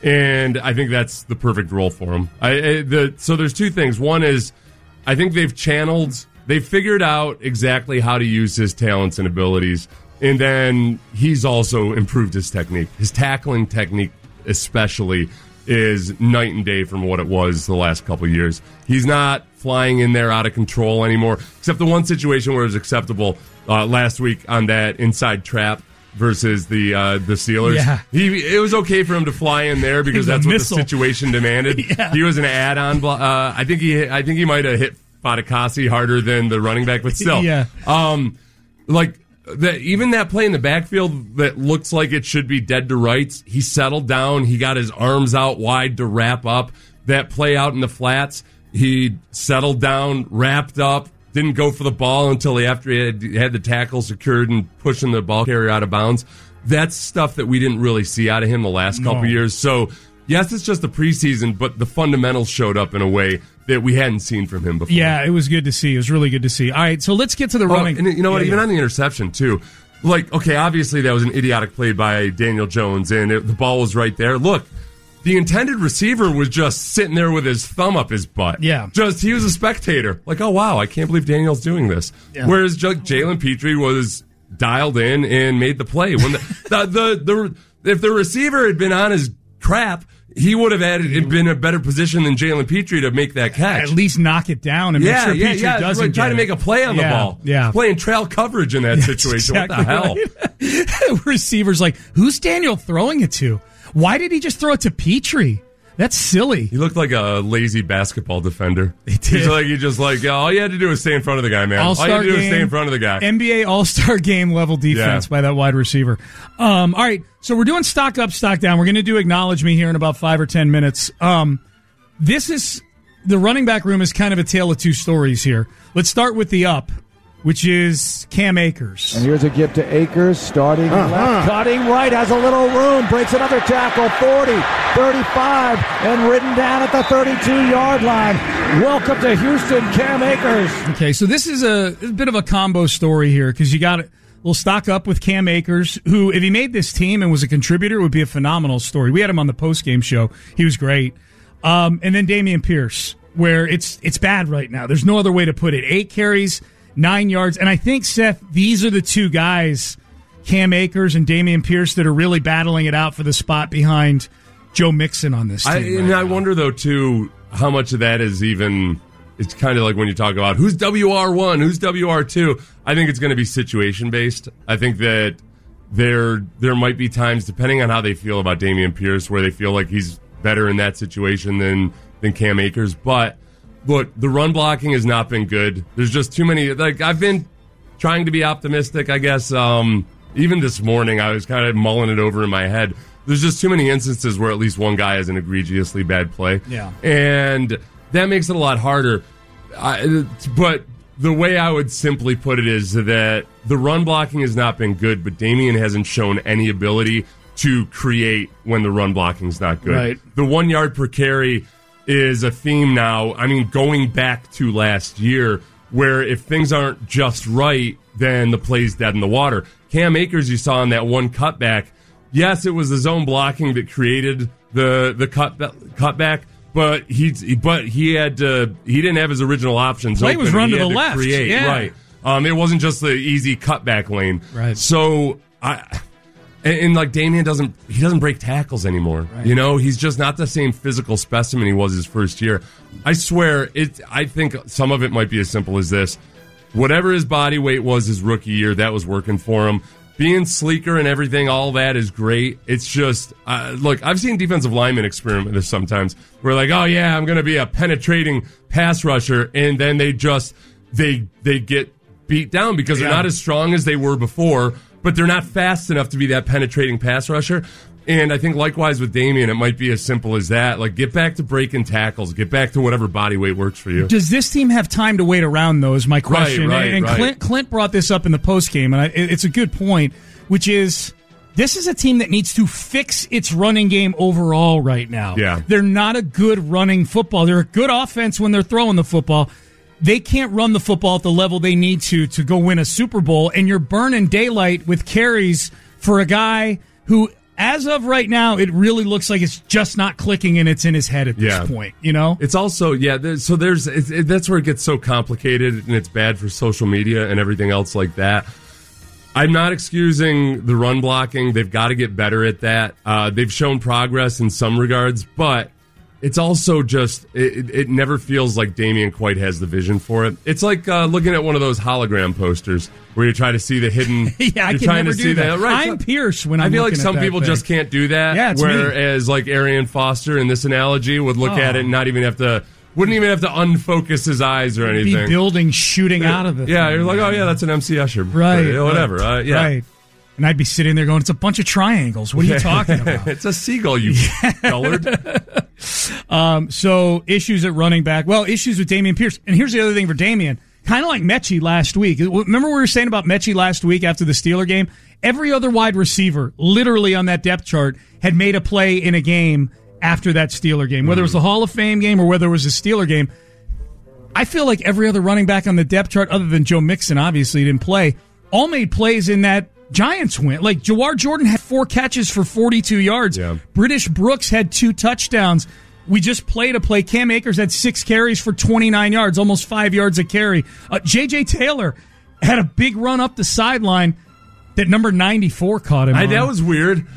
And I think that's the perfect role for him. I, I, the, so there's two things. One is I think they've channeled, they've figured out exactly how to use his talents and abilities. And then he's also improved his technique. His tackling technique especially is night and day from what it was the last couple of years. He's not flying in there out of control anymore, except the one situation where it was acceptable uh, last week on that inside trap versus the uh, the Steelers. Yeah. He it was okay for him to fly in there because that's what missile. the situation demanded. Yeah. He was an add-on. Uh, I think he I think he might have hit Fatukasi harder than the running back, but still, Yeah. Um, like. That even that play in the backfield that looks like it should be dead to rights, he settled down. He got his arms out wide to wrap up. That play out in the flats, he settled down, wrapped up, didn't go for the ball until he, after he had, had the tackle secured and pushing the ball carrier out of bounds. That's stuff that we didn't really see out of him the last couple No. years. So, yes, it's just the preseason, but the fundamentals showed up in a way that we hadn't seen from him before. Yeah, it was good to see. It was really good to see. All right, so let's get to the Oh, running. and you know what? Yeah, Even yeah. on the interception, too. Like, okay, obviously that was an idiotic play by Daniel Jones, and it, the ball was right there. Look, the intended receiver was just sitting there with his thumb up his butt. Yeah. Just, he was a spectator. Like, oh, wow, I can't believe Daniel's doing this. Yeah. Whereas J- Jalen Petrie was dialed in and made the play. When the, the, the, the, if the receiver had been on his crap, he would have had been in a better position than Jalen Petrie to make that catch. At least knock it down and yeah, make sure yeah, Petrie yeah. doesn't Like, try get to it. make a play on Yeah, the ball. Yeah, playing trail coverage in that situation. Exactly what the hell? right. Receivers like, who's Daniel throwing it to? Why did he just throw it to Petrie? That's silly. He looked like a lazy basketball defender. He did. He's like, he just like, all you had to do was stay in front of the guy, man. All-star all you had to do was game, stay in front of the guy. N B A All-Star game level defense Yeah. by that wide receiver. Um, all right, so we're doing stock up, stock down. We're going to do acknowledge me here in about five or ten minutes. Um, this is the running back room is kind of a tale of two stories here. Let's start with the up, which is Cam Akers. And here's a give to Akers, starting Uh-huh. left, cutting right, has a little room, breaks another tackle, forty, thirty-five, and ridden down at the thirty-two-yard line. Welcome to Houston, Cam Akers. Okay, so this is a, a bit of a combo story here because you got a little stock up with Cam Akers, who, if he made this team and was a contributor, would be a phenomenal story. We had him on the post-game show. He was great. Um, and then Dameon Pierce, where it's it's bad right now. There's no other way to put it. Eight carries, nine yards. And I think, Seth, these are the two guys, Cam Akers and Dameon Pierce, that are really battling it out for the spot behind Joe Mixon on this team. I, right and I now. wonder, though, too, how much of that is even... It's kind of like when you talk about who's W R one, who's W R two. I think it's going to be situation-based. I think that there there might be times, depending on how they feel about Dameon Pierce, where they feel like he's better in that situation than, than Cam Akers. But, look, the run blocking has not been good. There's just too many... Like, I've been trying to be optimistic, I guess. Um, even this morning, I was kind of mulling it over in my head. There's just too many instances where at least one guy has an egregiously bad play. Yeah. And that makes it a lot harder. I, but the way I would simply put it is that the run blocking has not been good, but Dameon hasn't shown any ability to create when the run blocking is not good. Right. The one yard per carry is a theme now. I mean, going back to last year, where if things aren't just right, then the play's dead in the water. Cam Akers, you saw in that one cutback, yes, it was the zone blocking that created the the cut cutback, but he but he had to, he didn't have his original options. Play open. was run He to had the left. Create Yeah. right. Um, it wasn't just the easy cutback lane. Right. So I. And, and like Damian doesn't, he doesn't break tackles anymore. Right. You know, he's just not the same physical specimen he was his first year. I swear, it. I think some of it might be as simple as this: whatever his body weight was his rookie year, that was working for him. Being sleeker and everything, all that is great. It's just, uh, look, I've seen defensive linemen experiment this sometimes. We're like, oh yeah, I'm going to be a penetrating pass rusher, and then they just they they get beat down because they're Yeah. not as strong as they were before. But they're not fast enough to be that penetrating pass rusher. And I think likewise with Damian, it might be as simple as that. Like, get back to breaking tackles. Get back to whatever body weight works for you. Does this team have time to wait around, though, is my question. Right, right, and right. Clint, Clint brought this up in the postgame, and I, it's a good point, which is this is a team that needs to fix its running game overall right now. Yeah. They're not a good running football. They're a good offense when they're throwing the football. They can't run the football at the level they need to to go win a Super Bowl, and you're burning daylight with carries for a guy who, as of right now, it really looks like it's just not clicking and it's in his head at Yeah. this point, you know? It's also, yeah, there's, so there's, it, it, that's where it gets so complicated and it's bad for social media and everything else like that. I'm not excusing the run blocking. They've got to get better at that. Uh, they've shown progress in some regards, but it's also just, it, it never feels like Damian quite has the vision for it. It's like uh, looking at one of those hologram posters where you try to see the hidden. Yeah, I you're can trying never to do see that. the, right, I'm Pierce when I'm I feel like looking some at that people thing. just can't do that. Yeah, it's me. whereas like Arian Foster in this analogy would look Oh. at it and not even have to, wouldn't even have to unfocus his eyes or anything. Be building shooting out of it. Yeah, you're like, oh yeah, that's an M C Escher. Right. Yeah, whatever. Uh, yeah. Right. And I'd be sitting there going, it's a bunch of triangles. What are you talking about? It's a seagull, you dullard. Um, so issues at running back. Well, issues with Dameon Pierce. And here's the other thing for Dameon. Kind of like Mechie last week. Remember what we were saying about Mechie last week after the Steeler game? Every other wide receiver, literally on that depth chart, had made a play in a game after that Steeler game. Whether it was the Hall of Fame game or whether it was a Steeler game. I feel like every other running back on the depth chart, other than Joe Mixon, obviously didn't play, all made plays in that Giants win. Like, Jawar Jordan had four catches for forty-two yards. Yeah. British Brooks had two touchdowns. We just played a play. Cam Akers had six carries for twenty-nine yards, almost five yards a carry. Uh, J J Taylor had a big run up the sideline that number ninety-four caught him I, on. that was weird.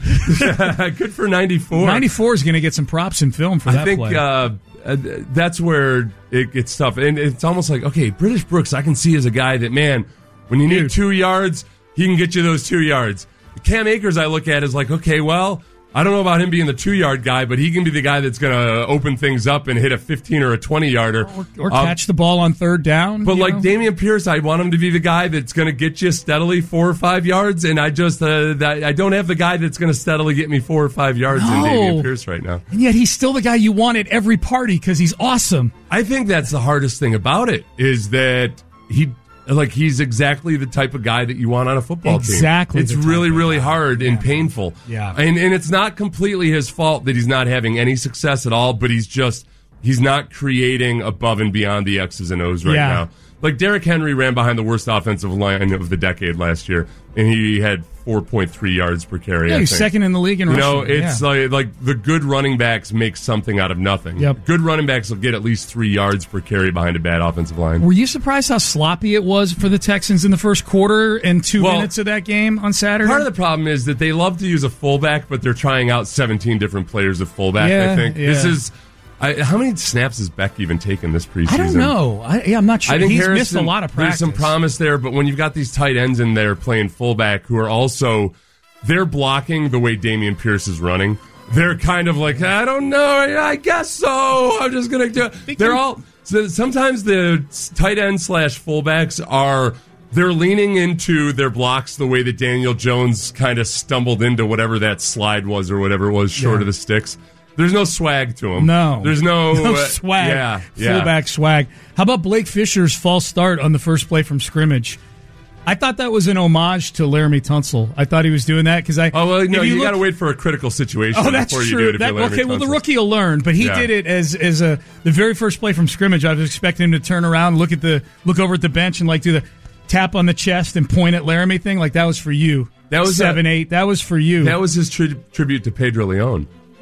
Good for ninety-four. ninety-four is going to get some props in film for that I think play. uh, uh, that's where it gets tough. And it's almost like, okay, British Brooks, I can see as a guy that, man, when you need Dude. two yards, he can get you those two yards. Cam Akers, I look at as like, okay, well, I don't know about him being the two-yard guy, but he can be the guy that's going to open things up and hit a fifteen or a twenty-yarder. Or, or Um, catch the ball on third down. But you like know? Dameon Pierce, I want him to be the guy that's going to get you steadily four or five yards, and I just uh, that, I don't have the guy that's going to steadily get me four or five yards No. in Dameon Pierce right now. And yet he's still the guy you want at every party because he's awesome. I think that's the hardest thing about it is that he like he's exactly the type of guy that you want on a football Exactly team. It's the type really of really guy. hard and painful. Yeah. And and it's not completely his fault that he's not having any success at all, but he's just he's not creating above and beyond the X's and O's right Yeah. now. Like Derrick Henry ran behind the worst offensive line of the decade last year, and he had four point three yards per carry. Yeah, I he's think. second in the league in You rushing. know, it's Yeah. like like the good running backs make something out of nothing. Yep. Good running backs will get at least three yards per carry behind a bad offensive line. Were you surprised how sloppy it was for the Texans in the first quarter and two Well, minutes of that game on Saturday? Part of the problem is that they love to use a fullback, but they're trying out seventeen different players at fullback. Yeah, I think this yeah. is. I, how many snaps has Beck even taken this preseason? I don't know. I, yeah, I'm not sure. I think He's Harrison, missed a lot of practice. There's some promise there, but when you've got these tight ends in there playing fullback who are also they're blocking the way Dameon Pierce is running. They're kind of like, I don't know, I guess so. I'm just gonna do it. They're all so sometimes the tight end slash fullbacks are they're leaning into their blocks the way that Daniel Jones kind of stumbled into whatever that slide was or whatever it was short Yeah. of the sticks. There's no swag to him. No. There's no, No uh, swag. Yeah, yeah. Fullback swag. How about Blake Fisher's false start on the first play from scrimmage? I thought that was an homage to Laramie Tunsil. I thought he was doing that because I. Oh well, no, if you, look- got to wait for a critical situation Oh, that's before you true. do it. If That- you're Laramie okay, well, the Tunsil. rookie will learn, but he Yeah. did it as as a the very first play from scrimmage. I was expecting him to turn around, look at the look over at the bench, and like do the tap on the chest and point at Laramie thing. Like that was for you. That was seven a- eight. That was for you. That was his tri- tribute to Pedro Leon.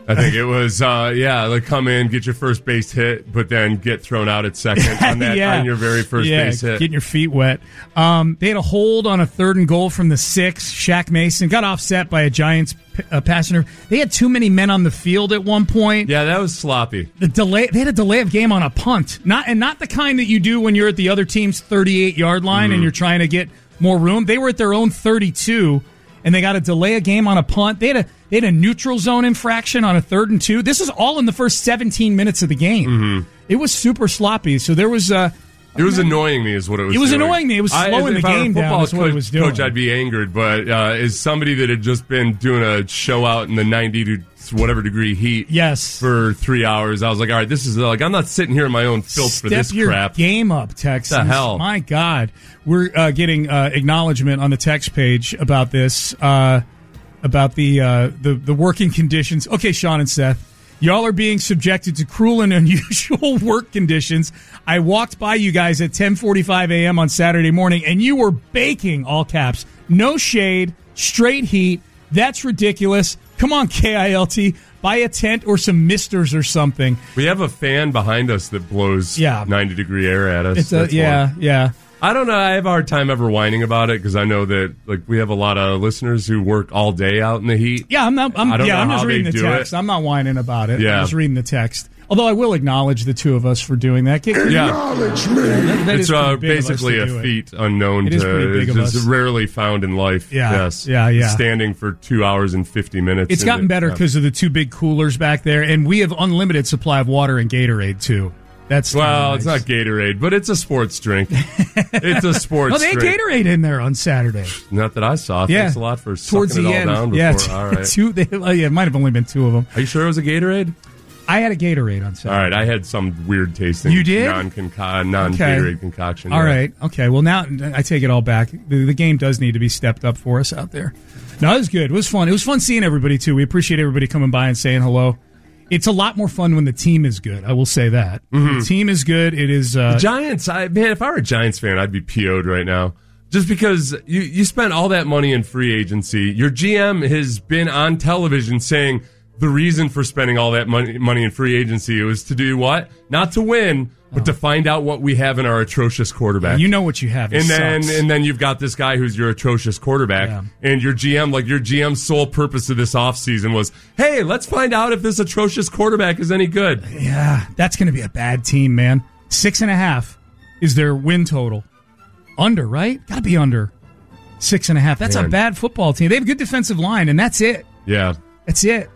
I think it was, uh, yeah, like come in, get your first base hit, but then get thrown out at second on that yeah. on your very first yeah, base hit. Getting your feet wet. Um, they had a hold on a third and goal from the six. Shaq Mason got offset by a Giants uh, passenger. They had too many men on the field at one point. Yeah, that was sloppy. The delay. They had a delay of game on a punt, not and not the kind that you do when you're at the other team's thirty-eight yard line mm-hmm. and you're trying to get more room. They were at their own thirty-two. And they got to delay a game on a punt. They had a they had a neutral zone infraction on a third and two. This is all in the first seventeen minutes of the game. Mm-hmm. It was super sloppy. So there was. Uh, it was annoying me, is what it was. It was doing. annoying me. It was slowing I, the game down. That's coach, what it was doing. Coach, I'd be angered, but uh, as somebody that had just been doing a show out in the ninety to whatever degree heat, yes, for three hours, I was like, all right, this is like I'm not sitting here in my own filth Step for this your crap. Game up, Texans. The hell, my God, we're uh, getting uh, acknowledgement on the text page about this. Uh, About the, uh, the the working conditions. Okay, Sean and Seth, y'all are being subjected to cruel and unusual work conditions. I walked by you guys at ten forty-five a.m. on Saturday morning, and you were baking, all caps. No shade, straight heat. That's ridiculous. Come on, K I L T. Buy a tent or some misters or something. We have a fan behind us that blows yeah. ninety degree air at us. It's a, yeah, fun. yeah. I don't know. I have a hard time ever whining about it because I know that like we have a lot of listeners who work all day out in the heat. Yeah, I'm not. I'm, I don't yeah, know I'm how just reading the they do text. it. I'm not whining about it. Yeah. I'm just reading the text. Although I will acknowledge the two of us for doing that. Get, yeah, acknowledge me. Yeah, that, that it's uh, basically a feat it. unknown it to. Is pretty big of it's us. rarely found in life. Yeah, yes, yeah, yeah. Standing for two hours and fifty minutes. It's gotten it, better because yeah. of the two big coolers back there, and we have unlimited supply of water and Gatorade too. That's well, nice. It's not Gatorade, but it's a sports drink. It's a sports. Oh, they had drink. Gatorade in there on Saturday. Not that I saw. Yeah. Thanks a lot for Towards sucking the it all end. down. Before. Yeah, t- all right. two. They, oh, yeah, it might have only been two of them. Are you sure it was a Gatorade? I had a Gatorade on Saturday. All right, I had some weird tasting. You did? Non-conca- non-Gatorade okay. concoction. All yeah. right. Okay. Well, now I take it all back. The, the game does need to be stepped up for us out there. No, it was good. It was fun. It was fun seeing everybody, too. We appreciate everybody coming by and saying hello. It's a lot more fun when the team is good. I will say that. Mm-hmm. The team is good. It is. Uh, the Giants, I, man, if I were a Giants fan, I'd be P O'd right now. Just because you, you spent all that money in free agency. Your G M has been on television saying the reason for spending all that money, money in free agency was to do what? Not to win, but oh. to find out what we have in our atrocious quarterback. You know what you have. It and then sucks. and then you've got this guy who's your atrocious quarterback. Yeah. And your G M, like your G M's sole purpose of this offseason was, hey, let's find out if this atrocious quarterback is any good. Yeah, that's going to be a bad team, man. Six and a half is their win total. Under, right? Got to be under. Six and a half. That's man. a bad football team. They have a good defensive line, and that's it. Yeah. That's it.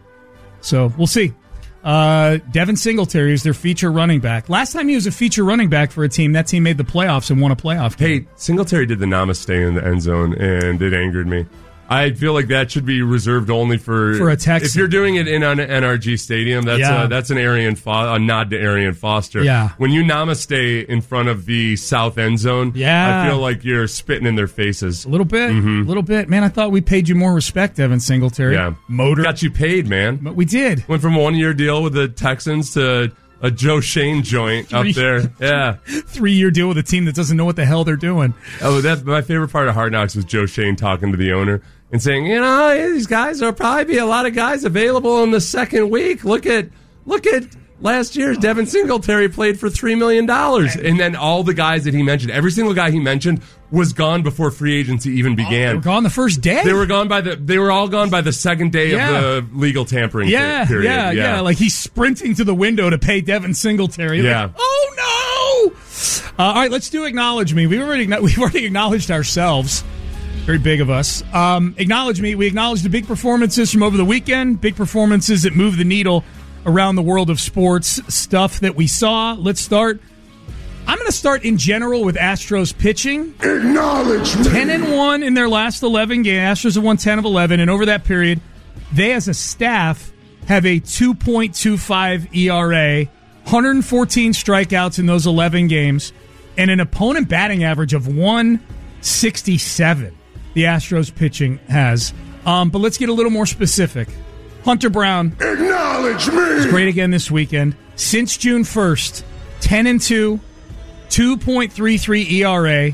So we'll see. Uh, Devin Singletary is their feature running back. Last time he was a feature running back for a team, that team made the playoffs and won a playoff game. Hey, Singletary did the namaste in the end zone, and it angered me. I feel like that should be reserved only for for a Texan. If you're doing it in an N R G stadium, that's yeah. a, that's an Arian Fo- a nod to Arian Foster. Yeah. When you namaste in front of the south end zone, yeah. I feel like you're spitting in their faces a little bit, a mm-hmm. little bit. Man, I thought we paid you more respect, Devin Singletary. Yeah, motor got you paid, man. But we did. Went from a one year deal with the Texans to a Joe Shane joint Three, up there. Yeah. Three year deal with a team that doesn't know what the hell they're doing. Oh, that's my favorite part of Hard Knocks was Joe Shane talking to the owner and saying, you know, these guys, there'll probably be a lot of guys available in the second week. Look at, look at last year's Devin Singletary played for three million dollars. And then all the guys that he mentioned, every single guy he mentioned was gone before free agency even began. Oh, they were gone the first day? They were gone by the, they were all gone by the second day yeah. of the legal tampering yeah, period. Yeah, yeah, yeah. Like he's sprinting to the window to pay Devin Singletary. Yeah. Like, oh no! Uh, all right, let's do Acknowledge Me. We've already, we've already acknowledged ourselves. Very big of us. Um, acknowledge Me. We acknowledge the big performances from over the weekend, big performances that move the needle around the world of sports, stuff that we saw. Let's start. I'm going to start in general with Astros pitching. Acknowledge me. ten and one in their last eleven games. Astros have won ten of eleven, and over that period, they as a staff have a two point two five E R A, one hundred fourteen strikeouts in those eleven games, and an opponent batting average of one sixty-seven. The Astros pitching has. Um, but let's get a little more specific. Hunter Brown. Acknowledge me. It's great again this weekend. Since June first, ten and two, two point three three E R A,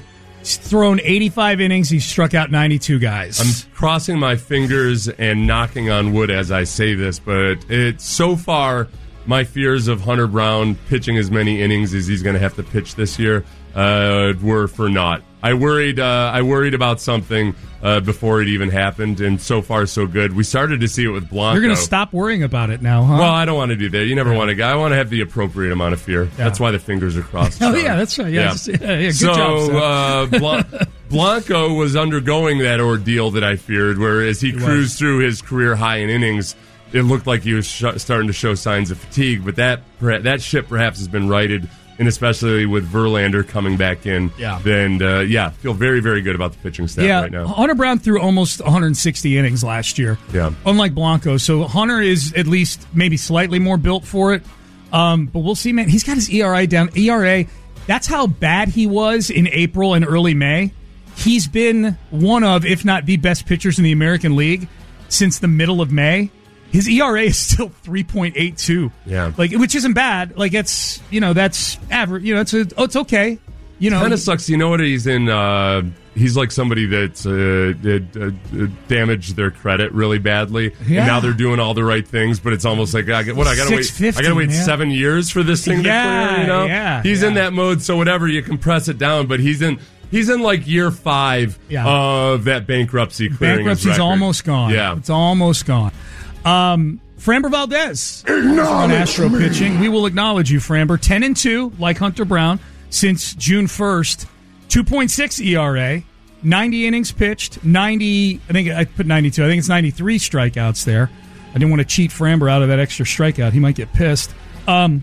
He's thrown eighty-five innings. He's struck out ninety-two guys. I'm crossing my fingers and knocking on wood as I say this, but it so far, my fears of Hunter Brown pitching as many innings as he's going to have to pitch this year uh, were for naught. I worried. Uh, I worried about something uh, before it even happened, and so far so good. We started to see it with Blanco. You're going to stop worrying about it now, huh? Well, I don't want to do that. You never yeah. want to. I want to have the appropriate amount of fear. Yeah. That's why the fingers are crossed. Oh yeah, that's right. Yeah, yeah. Just, yeah, yeah good so, job. uh, Bl- Blanco was undergoing that ordeal that I feared, where as he, he cruised was. through his career high in innings, it looked like he was sh- starting to show signs of fatigue. But that that ship perhaps has been righted. And especially with Verlander coming back in, yeah. then, uh, yeah, feel very, very good about the pitching staff yeah, right now. Hunter Brown threw almost one hundred sixty innings last year, yeah. unlike Blanco. So Hunter is at least maybe slightly more built for it. Um, but we'll see, man. He's got his E R A down. E R A, that's how bad he was in April and early May. He's been one of, if not the best pitchers in the American League since the middle of May. His E R A is still three point eight two. Yeah. Like, which isn't bad. Like, it's, you know, that's average. You know, it's a, oh, it's okay. You know, kind of sucks. You know what? He's in, uh, he's like somebody that's uh, uh, uh, damaged their credit really badly. Yeah. And now they're doing all the right things, but it's almost like, I, what, I gotta wait, I gotta wait man. seven years for this thing yeah, to clear, you know? Yeah. He's yeah. in that mode, so whatever, you can press it down, but he's in, he's in like year five yeah. of that bankruptcy clearing. Bankruptcy's almost gone. Yeah. It's almost gone. Um, Framber Valdez on Astro me. pitching. We will acknowledge you, Framber. ten and two, like Hunter Brown, since June first. two point six E R A, ninety innings pitched, ninety, I think I put ninety-two, I think it's ninety-three strikeouts there. I didn't want to cheat Framber out of that extra strikeout. He might get pissed. Um,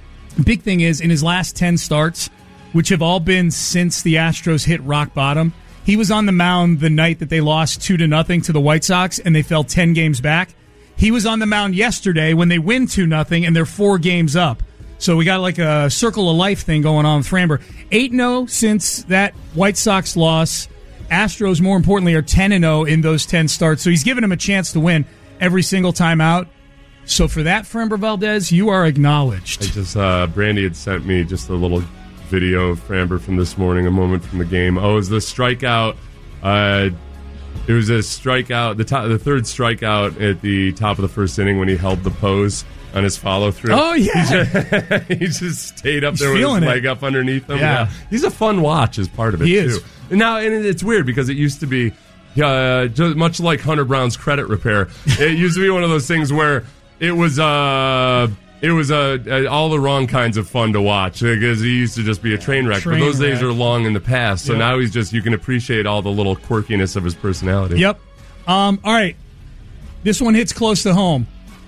big thing is, in his last ten starts, which have all been since the Astros hit rock bottom, he was on the mound the night that they lost two to nothing to the White Sox and they fell ten games back. He was on the mound yesterday when they win two nothing and they're four games up. So we got like a circle of life thing going on with Framber. eight and oh since that White Sox loss. Astros, more importantly, are ten and oh in those ten starts. So he's given him a chance to win every single time out. So for that, Framber Valdez, you are acknowledged. I just uh, Brandy had sent me just a little video of Framber from this morning, a moment from the game. Oh, it was the strikeout. Uh, it was a strikeout, the top, the third strikeout at the top of the first inning when he held the pose on his follow through. Oh yeah, he just, he just stayed up He's there with his it. leg up underneath him. Yeah. yeah, he's a fun watch as part of it he too. Is. And now, and it's weird because it used to be, uh, just much like Hunter Brown's credit repair. It used to be one of those things where it was, uh, it was uh, uh, all the wrong kinds of fun to watch because he used to just be a train wreck. Train but those wreck. days are long in the past. So yep. now he's just, you can appreciate all the little quirkiness of his personality. Yep. Um, all right. This one hits close to home.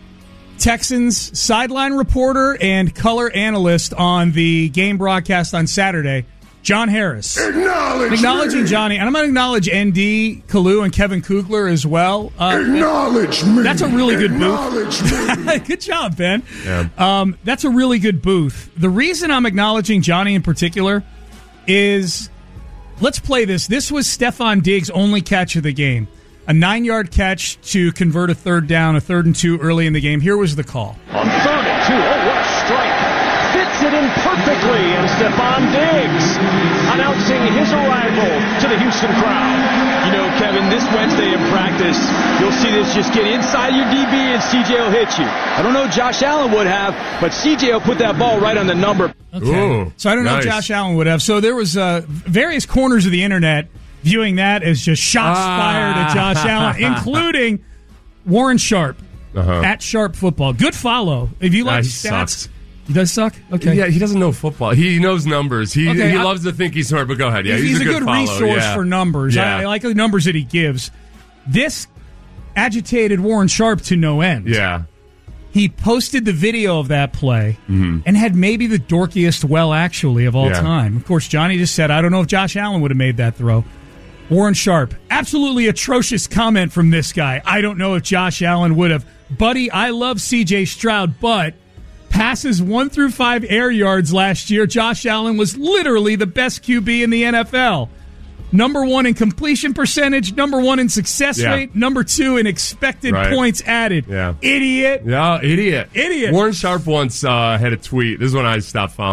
Texans sideline reporter and color analyst on the game broadcast on Saturday, John Harris. Acknowledge Acknowledging me. Johnny. And I'm going to acknowledge N D, Kalu, and Kevin Kugler as well. Uh, Acknowledge me. That's a really good Acknowledge booth. me. Good job, Ben. Yeah. Um, that's a really good booth. The reason I'm acknowledging Johnny in particular is, let's play this. This was Stephon Diggs' only catch of the game. A nine-yard catch to convert a third down, a third and two early in the game. Here was the call. On third and two, oh, what a strike. Fits it in perfectly, and Stephon Diggs announcing his arrival to the Houston crowd. You know, Kevin, this Wednesday in practice, you'll see this just get inside your D B and C J will hit you. I don't know Josh Allen would have, but C J will put that ball right on the number. Okay. Ooh, so I don't know nice. if Josh Allen would have. So there was uh, various corners of the internet viewing that as just shots ah. fired at Josh Allen, including Warren Sharp uh-huh. at Sharp Football. Good follow. If you like ah, he stats, sucks. He does suck? Okay. Yeah, he doesn't know football. He knows numbers. He okay, he I, loves to think he's smart, but go ahead. Yeah, he's, he's, he's a, a good, good follow. resource yeah. for numbers. Yeah. I, I like the numbers that he gives. This agitated Warren Sharp to no end. Yeah. He posted the video of that play mm-hmm. and had maybe the dorkiest well actually of all yeah. time. Of course, Johnny just said, I don't know if Josh Allen would have made that throw. Warren Sharp, absolutely atrocious comment from this guy. I don't know if Josh Allen would have. Buddy, I love C J Stroud, but passes one through five air yards last year, Josh Allen was literally the best Q B in the N F L. Number one in completion percentage, number one in success yeah. rate, number two in expected right. points added. Yeah. Idiot. Yeah, idiot. Idiot. Warren Sharp once uh, had a tweet. This is when I stopped following him.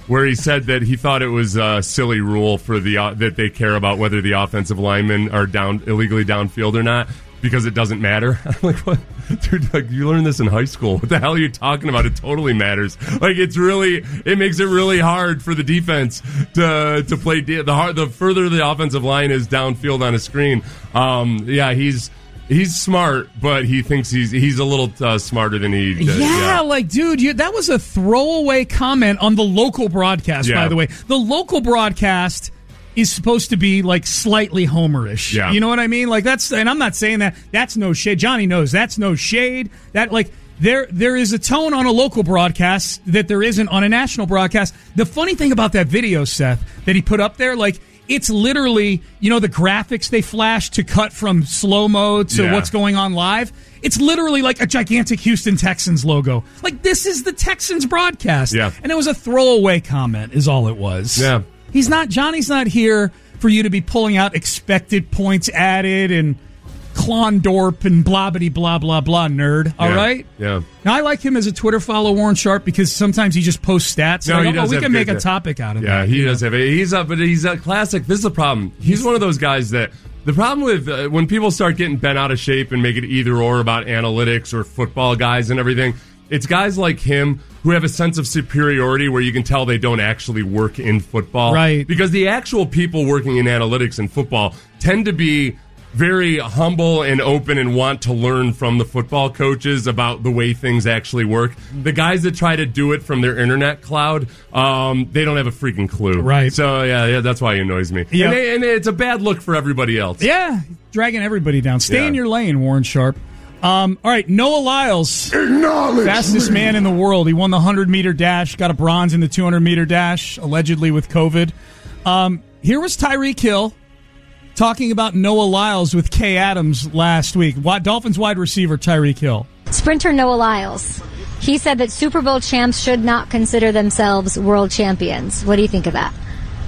where he said that he thought it was a silly rule for the uh, that they care about whether the offensive linemen are down illegally downfield or not because it doesn't matter. I'm like, what? Dude, like, you learned this in high school. What the hell are you talking about? It totally matters. Like, it's really, it makes it really hard for the defense to to play. De- the hard, the further the offensive line is downfield on a screen. Um, yeah, he's he's smart, but he thinks he's he's a little uh, smarter than he. Uh, yeah, yeah, like, dude, you, that was a throwaway comment on the local broadcast. Yeah. By the way, the local broadcast is supposed to be like slightly homerish. Yeah. You know what I mean? Like that's, and I'm not saying that that's no shade. Johnny knows that's no shade. That like there there is a tone on a local broadcast that there isn't on a national broadcast. The funny thing about that video, Seth, that he put up there, like it's literally, you know, the graphics they flash to cut from slow-mo to Yeah. what's going on live. It's literally like a gigantic Houston Texans logo. Like this is the Texans broadcast. Yeah. And it was a throwaway comment is all it was. Yeah. He's not, Johnny's not here for you to be pulling out expected points added and Klondorp and blah, blah, blah, blah, blah, nerd. All Yeah. right? Yeah. Now, I like him as a Twitter follow, Warren Sharp, because sometimes he just posts stats. No, Like, he oh, does we have can make good- a topic out of Yeah, that. he does have it. He's up, but he's a classic. This is the problem. He's one of those guys that the problem with uh, when people start getting bent out of shape and make it either or about analytics or football guys and everything. It's guys like him who have a sense of superiority where you can tell they don't actually work in football. Right. Because the actual people working in analytics and football tend to be very humble and open and want to learn from the football coaches about the way things actually work. The guys that try to do it from their internet cloud, um, they don't have a freaking clue. Right. So, yeah, yeah that's why he annoys me. Yep. And, they, and it's a bad look for everybody else. Yeah, dragging everybody down. Stay Yeah. in your lane, Warren Sharp. Um, all right, Noah Lyles, fastest man in the world. He won the hundred-meter dash, got a bronze in the two hundred-meter dash, allegedly with COVID. Um, here was Tyreek Hill talking about Noah Lyles with Kay Adams last week. Dolphins wide receiver Tyreek Hill. Sprinter Noah Lyles. He said that Super Bowl champs should not consider themselves world champions. What do you think of that?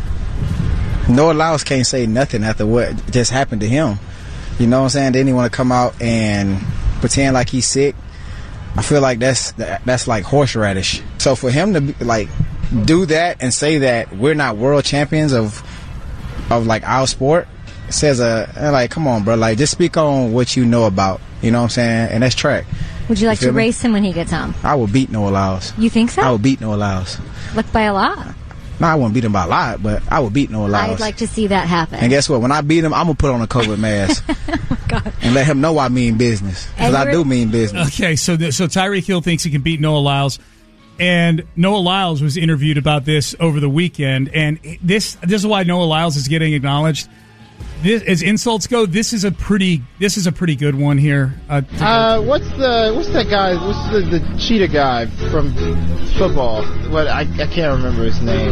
Noah Lyles can't say nothing after what just happened to him. You know what I'm saying? Then he want to come out and pretend like he's sick. I feel like that's that's like horseradish. So for him to be, like do that and say that we're not world champions of of like our sport says a like come on, bro. Like just speak on what you know about. You know what I'm saying? And that's track. Would you like You to feel me? race him when he gets home? I will beat Noah Lyles. You think so? I will beat Noah Lyles. Like by a lot? No, I wouldn't beat him by a lot, but I would beat Noah Lyles. I'd like to see that happen. And guess what? When I beat him, I'm going to put on a COVID mask. And let him know I mean business. Because I do mean business. Okay, so th- so Tyreek Hill thinks he can beat Noah Lyles, and Noah Lyles was interviewed about this over the weekend, and this this is why Noah Lyles is getting acknowledged. This, as insults go, this is a pretty this is a pretty good one here. Uh, to- Uh, what's the what's that guy? What's the, the cheetah guy from football? What I, I can't remember his name.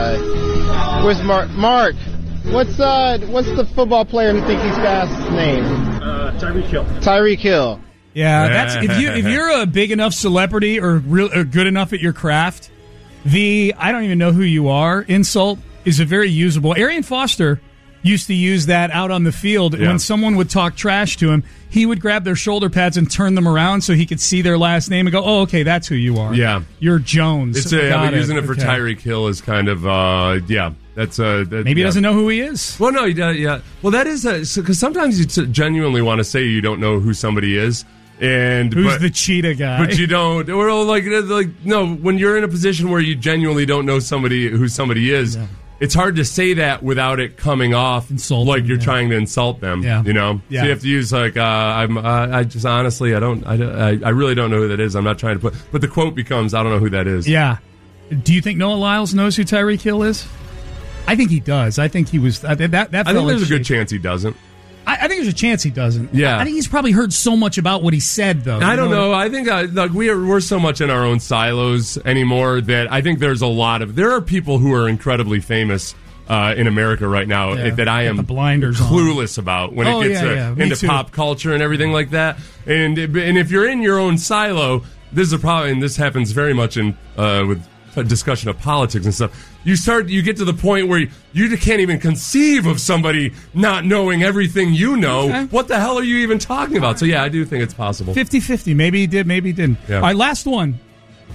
Uh, where's Mark? Mark. What's uh what's the football player who thinks he's fast name? Uh, Tyreek Hill. Tyreek Hill. yeah, that's if you if you're a big enough celebrity or real or good enough at your craft, the I don't even know who you are insult is a very usable. Arian Foster used to use that out on the field. Yeah. When someone would talk trash to him, he would grab their shoulder pads and turn them around so he could see their last name and go, oh, okay, that's who you are. Yeah. You're Jones. It's a, Got yeah, but using it for Okay. Tyreek Hill is kind of, uh, yeah, that's uh, that, Maybe he yeah. doesn't know who he is. Well, no, he does, yeah. Well, that is because sometimes you t- genuinely want to say you don't know who somebody is, and Who's but, the cheetah guy? but you don't. Or like, like no, when you're in a position where you genuinely don't know somebody who somebody is. Yeah. It's hard to say that without it coming off Insulting, like you're yeah. trying to insult them. Yeah. You know, yeah. so you have to use like uh, I'm. Uh, I just honestly, I don't. I, I I really don't know who that is. I'm not trying to put. But the quote becomes, I don't know who that is. Yeah. Do you think Noah Lyles knows who Tyreek Hill is? I think he does. I think he was that. That, that I felt think there's like a good chance he doesn't. I, I think there's a chance he doesn't. Yeah. I think he's probably heard so much about what he said, though. I You don't know. know. I think uh, like we are we're so much in our own silos anymore that I think there's a lot of there are people who are incredibly famous. Uh, in America right now Yeah, that I am the blinders clueless on. about when oh, it gets yeah, uh, yeah. Me into too. pop culture and everything like that. And and if you're in your own silo, this is a problem. And this happens very much in uh, with a discussion of politics and stuff. You start, you get to the point where you, you can't even conceive of somebody not knowing everything you know. Okay. What the hell are you even talking about? So yeah, I do think it's possible. fifty-fifty. Maybe he did, maybe he didn't. Yeah. All right, last one.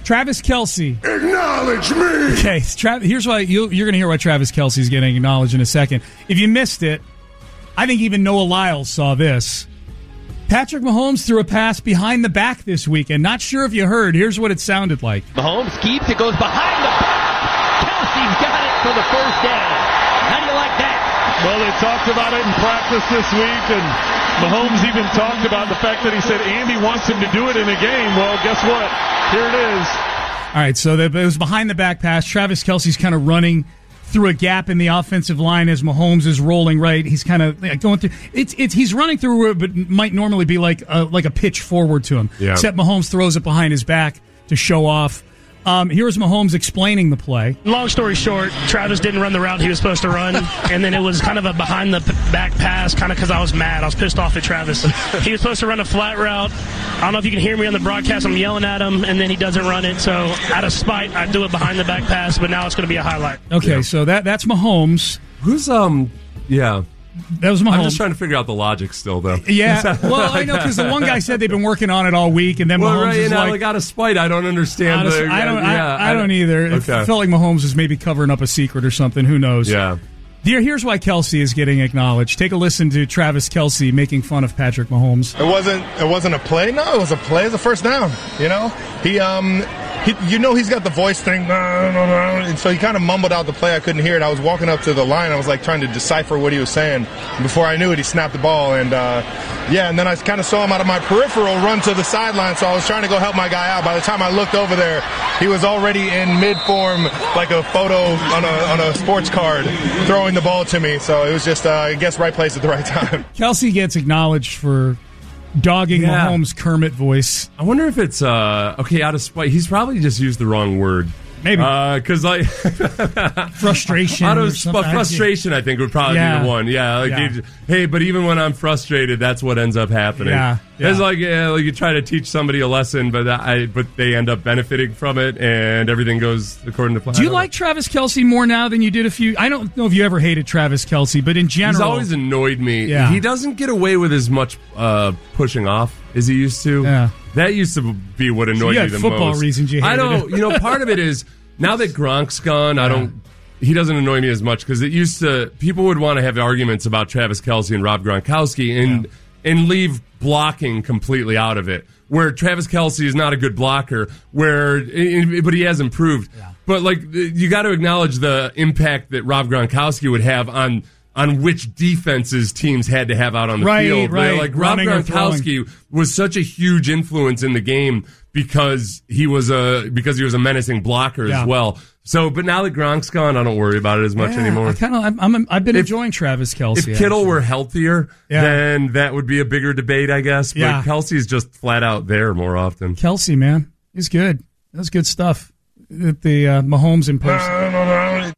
Travis Kelce. Acknowledge me. Okay, Tra- here's why you, you're going to hear why Travis Kelce's getting acknowledged in a second. If you missed it, I think even Noah Lyles saw this. Patrick Mahomes threw a pass behind the back this weekend. Not sure if you heard. Here's what it sounded like. Mahomes keeps it, goes behind the back. Kelce's got it for the first down. How do you like that? Well, they talked about it in practice this week, and Mahomes even talked about the fact that he said Andy wants him to do it in a game. Well, guess what? Here it is. All right, so it was behind the back pass. Travis Kelce's kind of running through a gap in the offensive line as Mahomes is rolling right. He's kind of going through. It's it's he's running through it, but might normally be like a, like a pitch forward to him. Yeah. Except Mahomes throws it behind his back to show off. Um, here's Mahomes explaining the play. Long story short, Travis didn't run the route he was supposed to run, and then it was kind of a behind the back pass, kind of because I was mad. I was pissed off at Travis. He was supposed to run a flat route. I don't know if you can hear me on the broadcast. I'm yelling at him, and then he doesn't run it. So out of spite, I do it behind the back pass, but now it's going to be a highlight. Okay, Yeah. so that that's Mahomes. Who's um? Yeah. That was Mahomes. I'm just trying to figure out the logic still, though. Yeah, well, I know because the one guy said they've been working on it all week, and then well, Mahomes right, is and like, like out of spite, I don't understand. Out of- the, I don't. Yeah, I, I don't either. It Okay. felt like Mahomes was maybe covering up a secret or something. Who knows? Yeah. Dear, here's why Kelce is getting acknowledged. Take a listen to Travis Kelce making fun of Patrick Mahomes. It wasn't. It wasn't a play. No, it was a play. It was a first down. You know, he um, he, you know, he's got the voice thing, and so he kind of mumbled out the play. I couldn't hear it. I was walking up to the line. I was like trying to decipher what he was saying. Before I knew it, he snapped the ball, and uh, yeah, and then I kind of saw him out of my peripheral run to the sideline. So I was trying to go help my guy out. By the time I looked over there, he was already in mid form, like a photo on a on a sports card, throwing the ball to me. So it was just, uh, I guess, right place at the right time. Kelce gets acknowledged for dogging Yeah. Mahomes' Kermit voice. I wonder if it's uh okay out of spite. He's probably just used the wrong word. Maybe because like frustration. out or of something. frustration, I think would probably Yeah. be the one. Yeah, like Yeah. he- hey, but even when I'm frustrated, that's what ends up happening. Yeah, yeah. It's like yeah, like you try to teach somebody a lesson, but I but they end up benefiting from it, and everything goes according to plan. Do you like Travis Kelce more now than you did a few? I don't know if you ever hated Travis Kelce, but in general, He's always annoyed me. Yeah. He doesn't get away with as much uh, pushing off as he used to. Yeah. That used to be what So annoyed you me had the football most. reasons you I hated don't. it. You know, part of it is now that Gronk's gone, I don't. He doesn't annoy me as much because it used to. People would want to have arguments about Travis Kelce and Rob Gronkowski and and leave blocking completely out of it. Where Travis Kelce is not a good blocker, where but he has improved. But like you got to acknowledge the impact that Rob Gronkowski would have on on which defenses teams had to have out on the Right, field. right. Like Rob Running or throwing. Gronkowski was such a huge influence in the game because he was a because he was a menacing blocker Yeah. as well. So, but now that Gronk's gone, I don't worry about it as much Yeah, anymore. I kind of, I'm, I'm, I've been enjoying Travis Kelce. If Kittle actually. were healthier, Yeah. then that would be a bigger debate, I guess. But Yeah. Kelsey's just flat out there more often. Kelce, man, he's good. That's good stuff. The, the uh, Mahomes impersonation.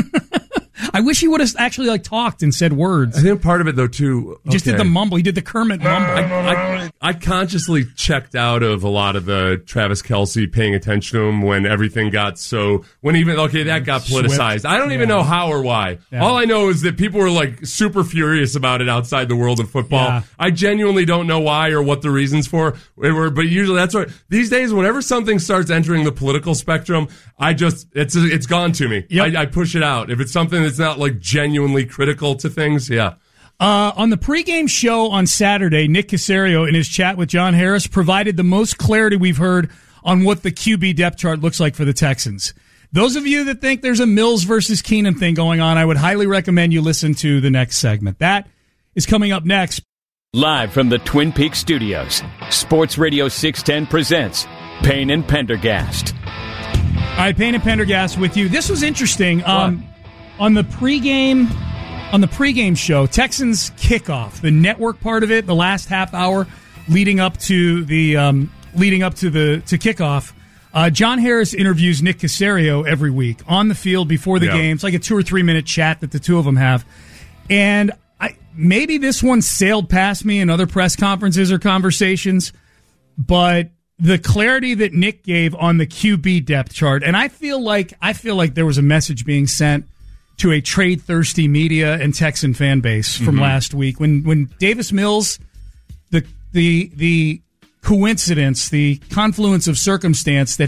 I wish he would have actually like talked and said words. I think part of it though too. He just did okay. the mumble. He did the Kermit mumble. I, I, I consciously checked out of a lot of the Travis Kelce paying attention to him when everything got so when even okay that got politicized. Swift. I don't even Yeah. know how or why. Yeah. All I know is that people were like super furious about it outside the world of football. Yeah. I genuinely don't know why or what the reasons for it were, but usually that's what these days. Whenever something starts entering the political spectrum, I just it's it's gone to me. Yep. I, I push it out. If it's something that's not like genuinely critical to things, yeah. Uh, on the pregame show on Saturday, Nick Caserio, in his chat with John Harris, provided the most clarity we've heard on what the Q B depth chart looks like for the Texans. Those of you that think there's a Mills versus Keenum thing going on, I would highly recommend you listen to the next segment. That is coming up next. Live from the Twin Peaks studios, Sports Radio six ten presents Payne and Pendergast. All right, Payne and Pendergast with you. This was interesting. Um, on the pregame, on the pregame show, Texans kickoff, the network part of it, the last half hour leading up to the um, leading up to the to kickoff. Uh, John Harris interviews Nick Caserio every week on the field before the Yeah. game. It's like a two or three minute chat that the two of them have, and I maybe this one sailed past me in other press conferences or conversations, but the clarity that Nick gave on the Q B depth chart, and I feel like I feel like there was a message being sent to a trade thirsty media and Texan fan base from Mhm. last week when when Davis Mills, the the the coincidence, the confluence of circumstance that had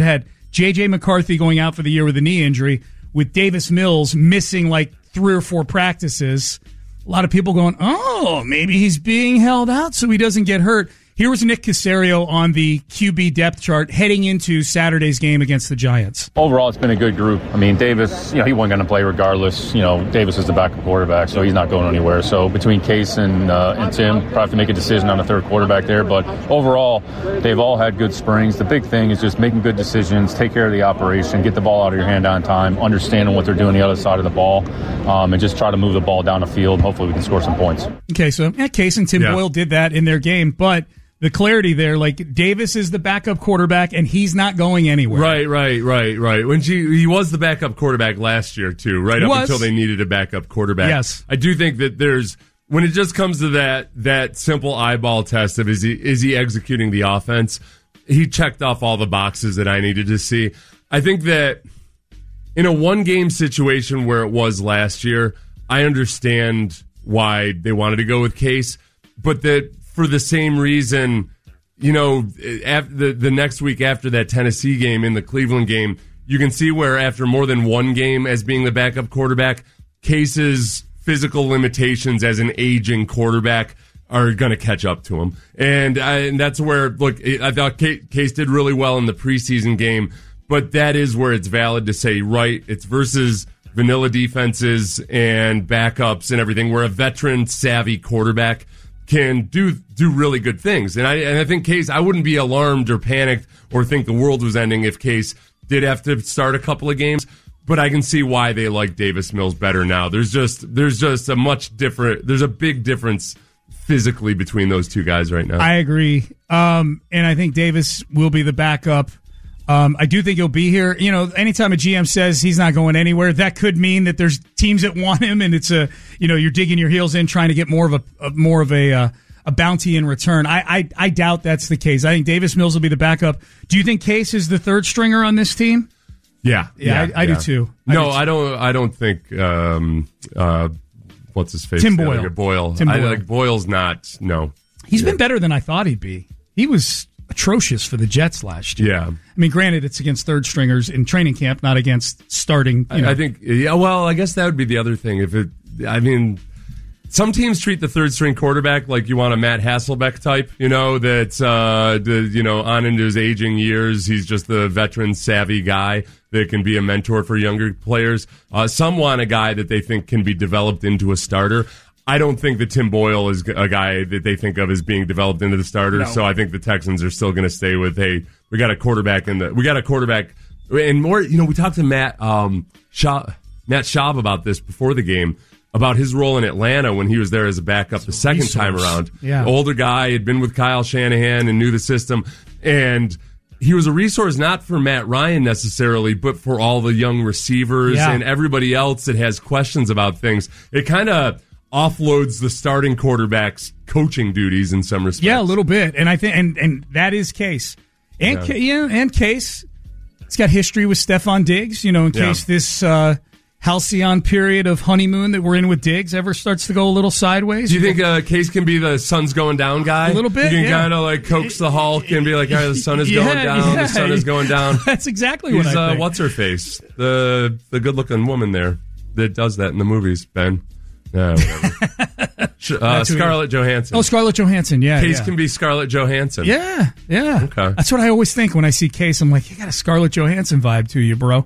J J. McCarthy going out for the year with a knee injury, with Davis Mills missing like three or four practices. A lot of people going, oh, maybe he's being held out so he doesn't get hurt. Here was Nick Caserio on the Q B depth chart heading into Saturday's game against the Giants. Overall, it's been a good group. I mean, Davis, you know, he wasn't going to play regardless. You know, Davis is the backup quarterback, so he's not going anywhere. So between Case and uh, and Tim, probably have to make a decision on the third quarterback there. But overall, they've all had good springs. The big thing is just making good decisions, take care of the operation, get the ball out of your hand on time, understanding what they're doing the other side of the ball, um, and just try to move the ball down the field. Hopefully we can score some points. Okay, so yeah, Case and Tim yeah. Boyle did that in their game, but the clarity there, like Davis is the backup quarterback, and he's not going anywhere. Right, right, right, right. When she, he was the backup quarterback last year, too, right he up was. until they needed a backup quarterback. Yes. I do think that there's, when it just comes to that that simple eyeball test of is he, is he executing the offense, he checked off all the boxes that I needed to see. I think that in a one-game situation where it was last year, I understand why they wanted to go with Case, but that for the same reason, you know, after the, the next week after that Tennessee game in the Cleveland game, you can see where after more than one game as being the backup quarterback, Case's physical limitations as an aging quarterback are going to catch up to him. And, I, and that's where, look, I thought Case did really well in the preseason game, but that is where it's valid to say, right, it's versus vanilla defenses and backups and everything, where a veteran, savvy quarterback can do do really good things. And I and I think Case, I wouldn't be alarmed or panicked or think the world was ending if Case did have to start a couple of games, but I can see why they like Davis Mills better now. There's just there's just a much different there's a big difference physically between those two guys right now. I agree. Um, and I think Davis will be the backup. Um, I do think he'll be here. You know, anytime a G M says he's not going anywhere, that could mean that there's teams that want him, and it's a, you know, you're digging your heels in trying to get more of a, a more of a uh, a bounty in return. I, I I doubt that's the case. I think Davis Mills will be the backup. Do you think Case is the third stringer on this team? Yeah, yeah, yeah I, I yeah. do too. I no, do too. I don't. I don't think. Um, uh, what's his face? Tim Boyle. Boyle. Tim I, Boyle. like Boyle's not. No, he's yeah. been better than I thought he'd be. He was atrocious for the Jets last year. Yeah. I mean, granted, it's against third stringers in training camp, not against starting. You know. I, I think, yeah, well, I guess that would be the other thing. If it, I mean, some teams treat the third string quarterback like you want a Matt Hasselbeck type, you know, that's, uh, the, you know, on into his aging years. He's just the veteran, savvy guy that can be a mentor for younger players. Uh, some want a guy that they think can be developed into a starter. I don't think that Tim Boyle is a guy that they think of as being developed into the starter. No. So I think the Texans are still going to stay with, hey, we got a quarterback in the, we got a quarterback, and more, you know, we talked to Matt, um, Schaub, Matt Schaub about this before the game, about his role in Atlanta when he was there as a backup the second resource. time around. Yeah. Older guy, had been with Kyle Shanahan and knew the system. And he was a resource not for Matt Ryan necessarily, but for all the young receivers yeah. and everybody else that has questions about things. It kind of offloads the starting quarterback's coaching duties in some respects. Yeah, a little bit, and I think, and and that is Case, and yeah, yeah and Case. It's got history with Stephon Diggs. You know, in case yeah. this uh, halcyon period of honeymoon that we're in with Diggs ever starts to go a little sideways. Do you think uh, Case can be the sun's going down guy? A little bit. You can yeah. kind of like coax the Hulk and be like, all right, the sun is yeah, going down. Yeah. The sun is going down. That's exactly He's, what I uh, think. What's her face? The the good looking woman there that does that in the movies. Ben. Yeah, whatever. uh, Scarlett Johansson. Oh, Scarlett Johansson, yeah. Case yeah. can be Scarlett Johansson. Yeah, yeah. Okay. That's what I always think when I see Case. I'm like, you got a Scarlett Johansson vibe to you, bro.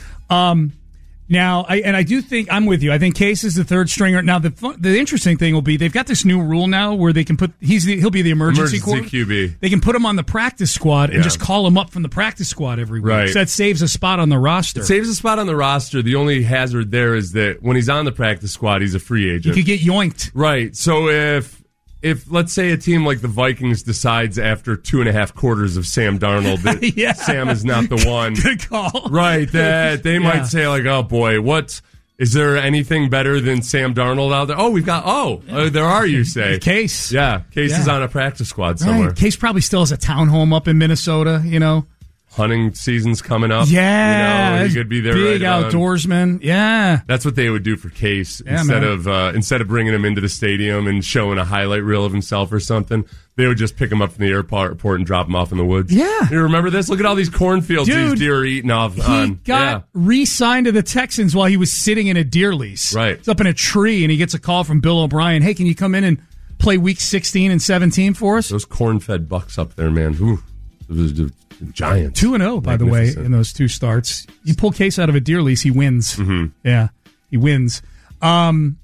Um, now, I, and I do think, I'm with you. I think Case is the third stringer. Now, the fun, the interesting thing will be, they've got this new rule now where they can put, he's the, he'll be the emergency, emergency Q B. They can put him on the practice squad and yeah. just call him up from the practice squad every week. Right. So that saves a spot on the roster. It saves a spot on the roster. The only hazard there is that when he's on the practice squad, he's a free agent. He could get yoinked. Right. So if, if let's say a team like the Vikings decides after two and a half quarters of Sam Darnold that yeah. Sam is not the one. Good call. Right. That they yeah. might say like, oh boy, what, is there anything better than Sam Darnold out there? Oh, we've got, oh, yeah. uh, there are, you say. Case. Yeah. Case yeah. is on a practice squad somewhere. Right. Case probably still has a townhome up in Minnesota, you know. hunting season's coming up. Yeah, you know, he could be there. Big right outdoorsman. Yeah, that's what they would do for Case yeah, instead man. of uh, instead of bringing him into the stadium and showing a highlight reel of himself or something. They would just pick him up from the airport and drop him off in the woods. Yeah, you remember this? Look at all these cornfields Dude, these deer are eating off. He on. got yeah. re-signed to the Texans while he was sitting in a deer lease. Right, it's up in a tree, and he gets a call from Bill O'Brien. Hey, can you come in and play week sixteen and seventeen for us? Those corn-fed bucks up there, man. Ooh, it was the Giants. two and oh, by the way, in those two starts. You pull Case out of a deer lease, he wins. Mm-hmm. Yeah, he wins. Um,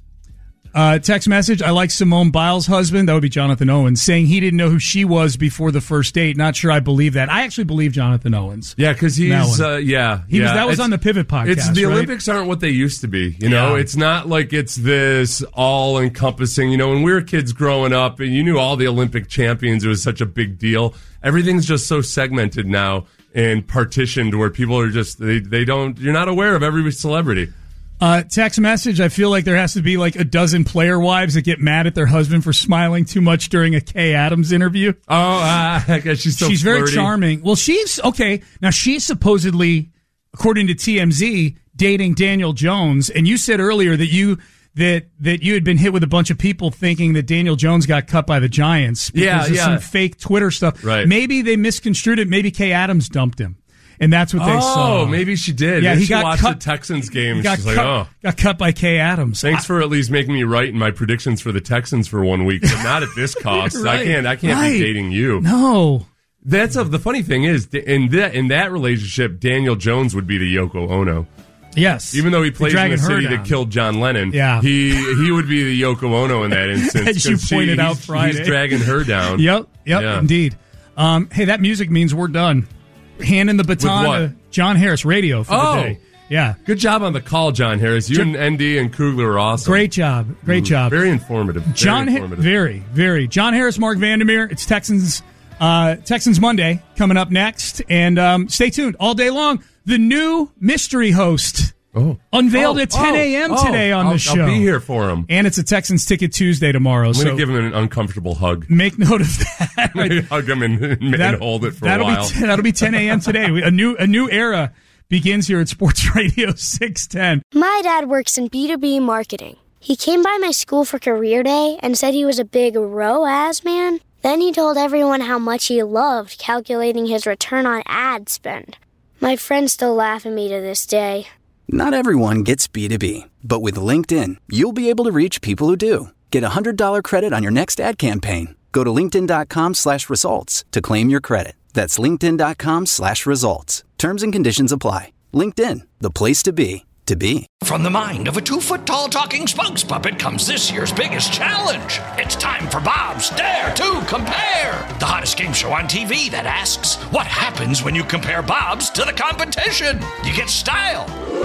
uh, text message, I like Simone Biles' husband. That would be Jonathan Owens, saying he didn't know who she was before the first date. Not sure I believe that. I actually believe Jonathan Owens. Yeah, because he's, uh, yeah. He yeah. was. That was it's, on the Pivot podcast, It's The right? Olympics aren't what they used to be, you know? Yeah. It's not like it's this all-encompassing, you know, when we were kids growing up, and you knew all the Olympic champions, it was such a big deal. Everything's just so segmented now and partitioned where people are just, they, they don't, you're not aware of every celebrity. Uh, text message, I feel like there has to be like a dozen player wives that get mad at their husband for smiling too much during a Kay Adams interview. Oh, uh, I guess she's so She's flirty. very charming. Well, she's, okay, now she's supposedly, according to T M Z, dating Daniel Jones, and you said earlier that you... That that you had been hit with a bunch of people thinking that Daniel Jones got cut by the Giants because Yeah, of yeah. some fake Twitter stuff. Right. Maybe they misconstrued it. Maybe Kay Adams dumped him, and that's what they oh, saw. Oh, maybe she did. Yeah, Maybe he she got watched cut. the Texans game. He got She's cut, like, oh. got cut by Kay Adams. Thanks for at least making me right in my predictions for the Texans for one week, but not at this cost. Right. I can't. I can't Right. be dating you. No. That's a, the funny thing is in that in that relationship, Daniel Jones would be the Yoko Ono. Yes, even though he plays in dragging the her city down. that killed John Lennon. Yeah. he he would be the Yoko Ono in that instance. As you 'cause she- pointed out he's- Friday. he's dragging her down. Yep, yep, Yeah. indeed. Um, hey, that music means we're done. Handing the baton With what? to John Harris Radio for Oh. the day. Yeah. Good job on the call, John Harris. You Jo- and N D and Kugler are awesome. Great job. Great Mm, job. Very informative. Very John, Ha- informative. very, very. John Harris, Mark Vandermeer. It's Texans, uh, Texans Monday coming up next, and um, stay tuned all day long. The new mystery host oh. unveiled Oh, at ten a.m. oh, today on I'll, the show. I'll be here for him. And it's a Texans Ticket Tuesday tomorrow. I'm so going to give him an uncomfortable hug. make note of that. hug him and, and That- hold it for a that'll while. Be t- that'll be ten a.m. today. We- A new a new era begins here at Sports Radio six ten. My dad works in B two B marketing. He came by my school for career day and said he was a big R O A S man. Then he told everyone how much he loved calculating his return on ad spend. My friends still laugh at me to this day. Not everyone gets B two B, but with LinkedIn, you'll be able to reach people who do. Get a one hundred dollars credit on your next ad campaign. Go to linkedin.com slash results to claim your credit. That's linkedin.com slash results. Terms and conditions apply. LinkedIn, the place to be, to be. From the mind of a two-foot-tall talking spokes puppet comes this year's biggest challenge. It's time for Bob's Dare to Compare, the hottest game show on T V that asks, what happens when you compare Bob's to the competition? You get style.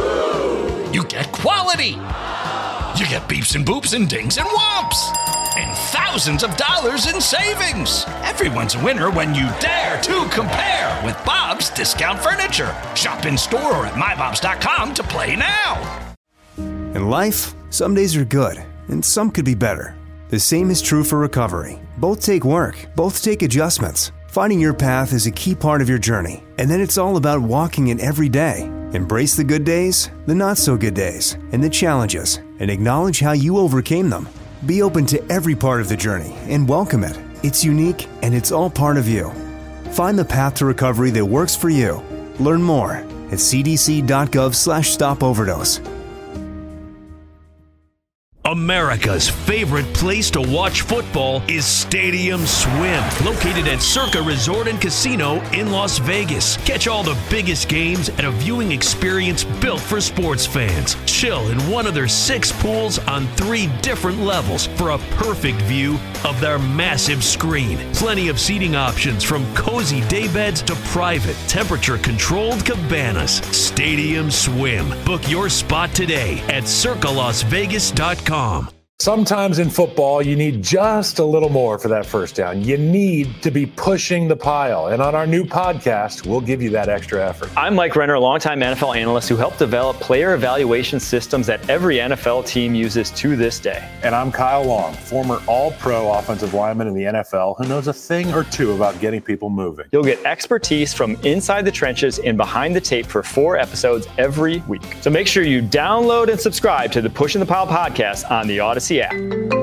You get quality. You get beeps and boops and dings and whomps. And thousands of dollars in savings. Everyone's a winner when you dare to compare with Bob's Discount Furniture. Shop in store or at my bobs dot com to play now. In life, some days are good, and some could be better. The same is true for recovery. Both take work, both take adjustments. Finding your path is a key part of your journey, and then it's all about walking it every day. Embrace the good days, the not-so-good days, and the challenges, and acknowledge how you overcame them. Be open to every part of the journey and welcome it. It's unique, and it's all part of you. Find the path to recovery that works for you. Learn more at cdc.gov slash stop overdose. America's favorite place to watch football is Stadium Swim, located at Circa Resort and Casino in Las Vegas. Catch all the biggest games at a viewing experience built for sports fans. Chill in one of their six pools on three different levels for a perfect view of their massive screen. Plenty of seating options from cozy daybeds to private, temperature-controlled cabanas. Stadium Swim. Book your spot today at circa las vegas dot com. Sometimes in football, you need just a little more for that first down. You need to be pushing the pile. And on our new podcast, we'll give you that extra effort. I'm Mike Renner, a longtime N F L analyst who helped develop player evaluation systems that every N F L team uses to this day. And I'm Kyle Long, former all-pro offensive lineman in the N F L who knows a thing or two about getting people moving. You'll get expertise from inside the trenches and behind the tape for four episodes every week. So make sure you download and subscribe to the Pushing the Pile podcast on the Odyssey app.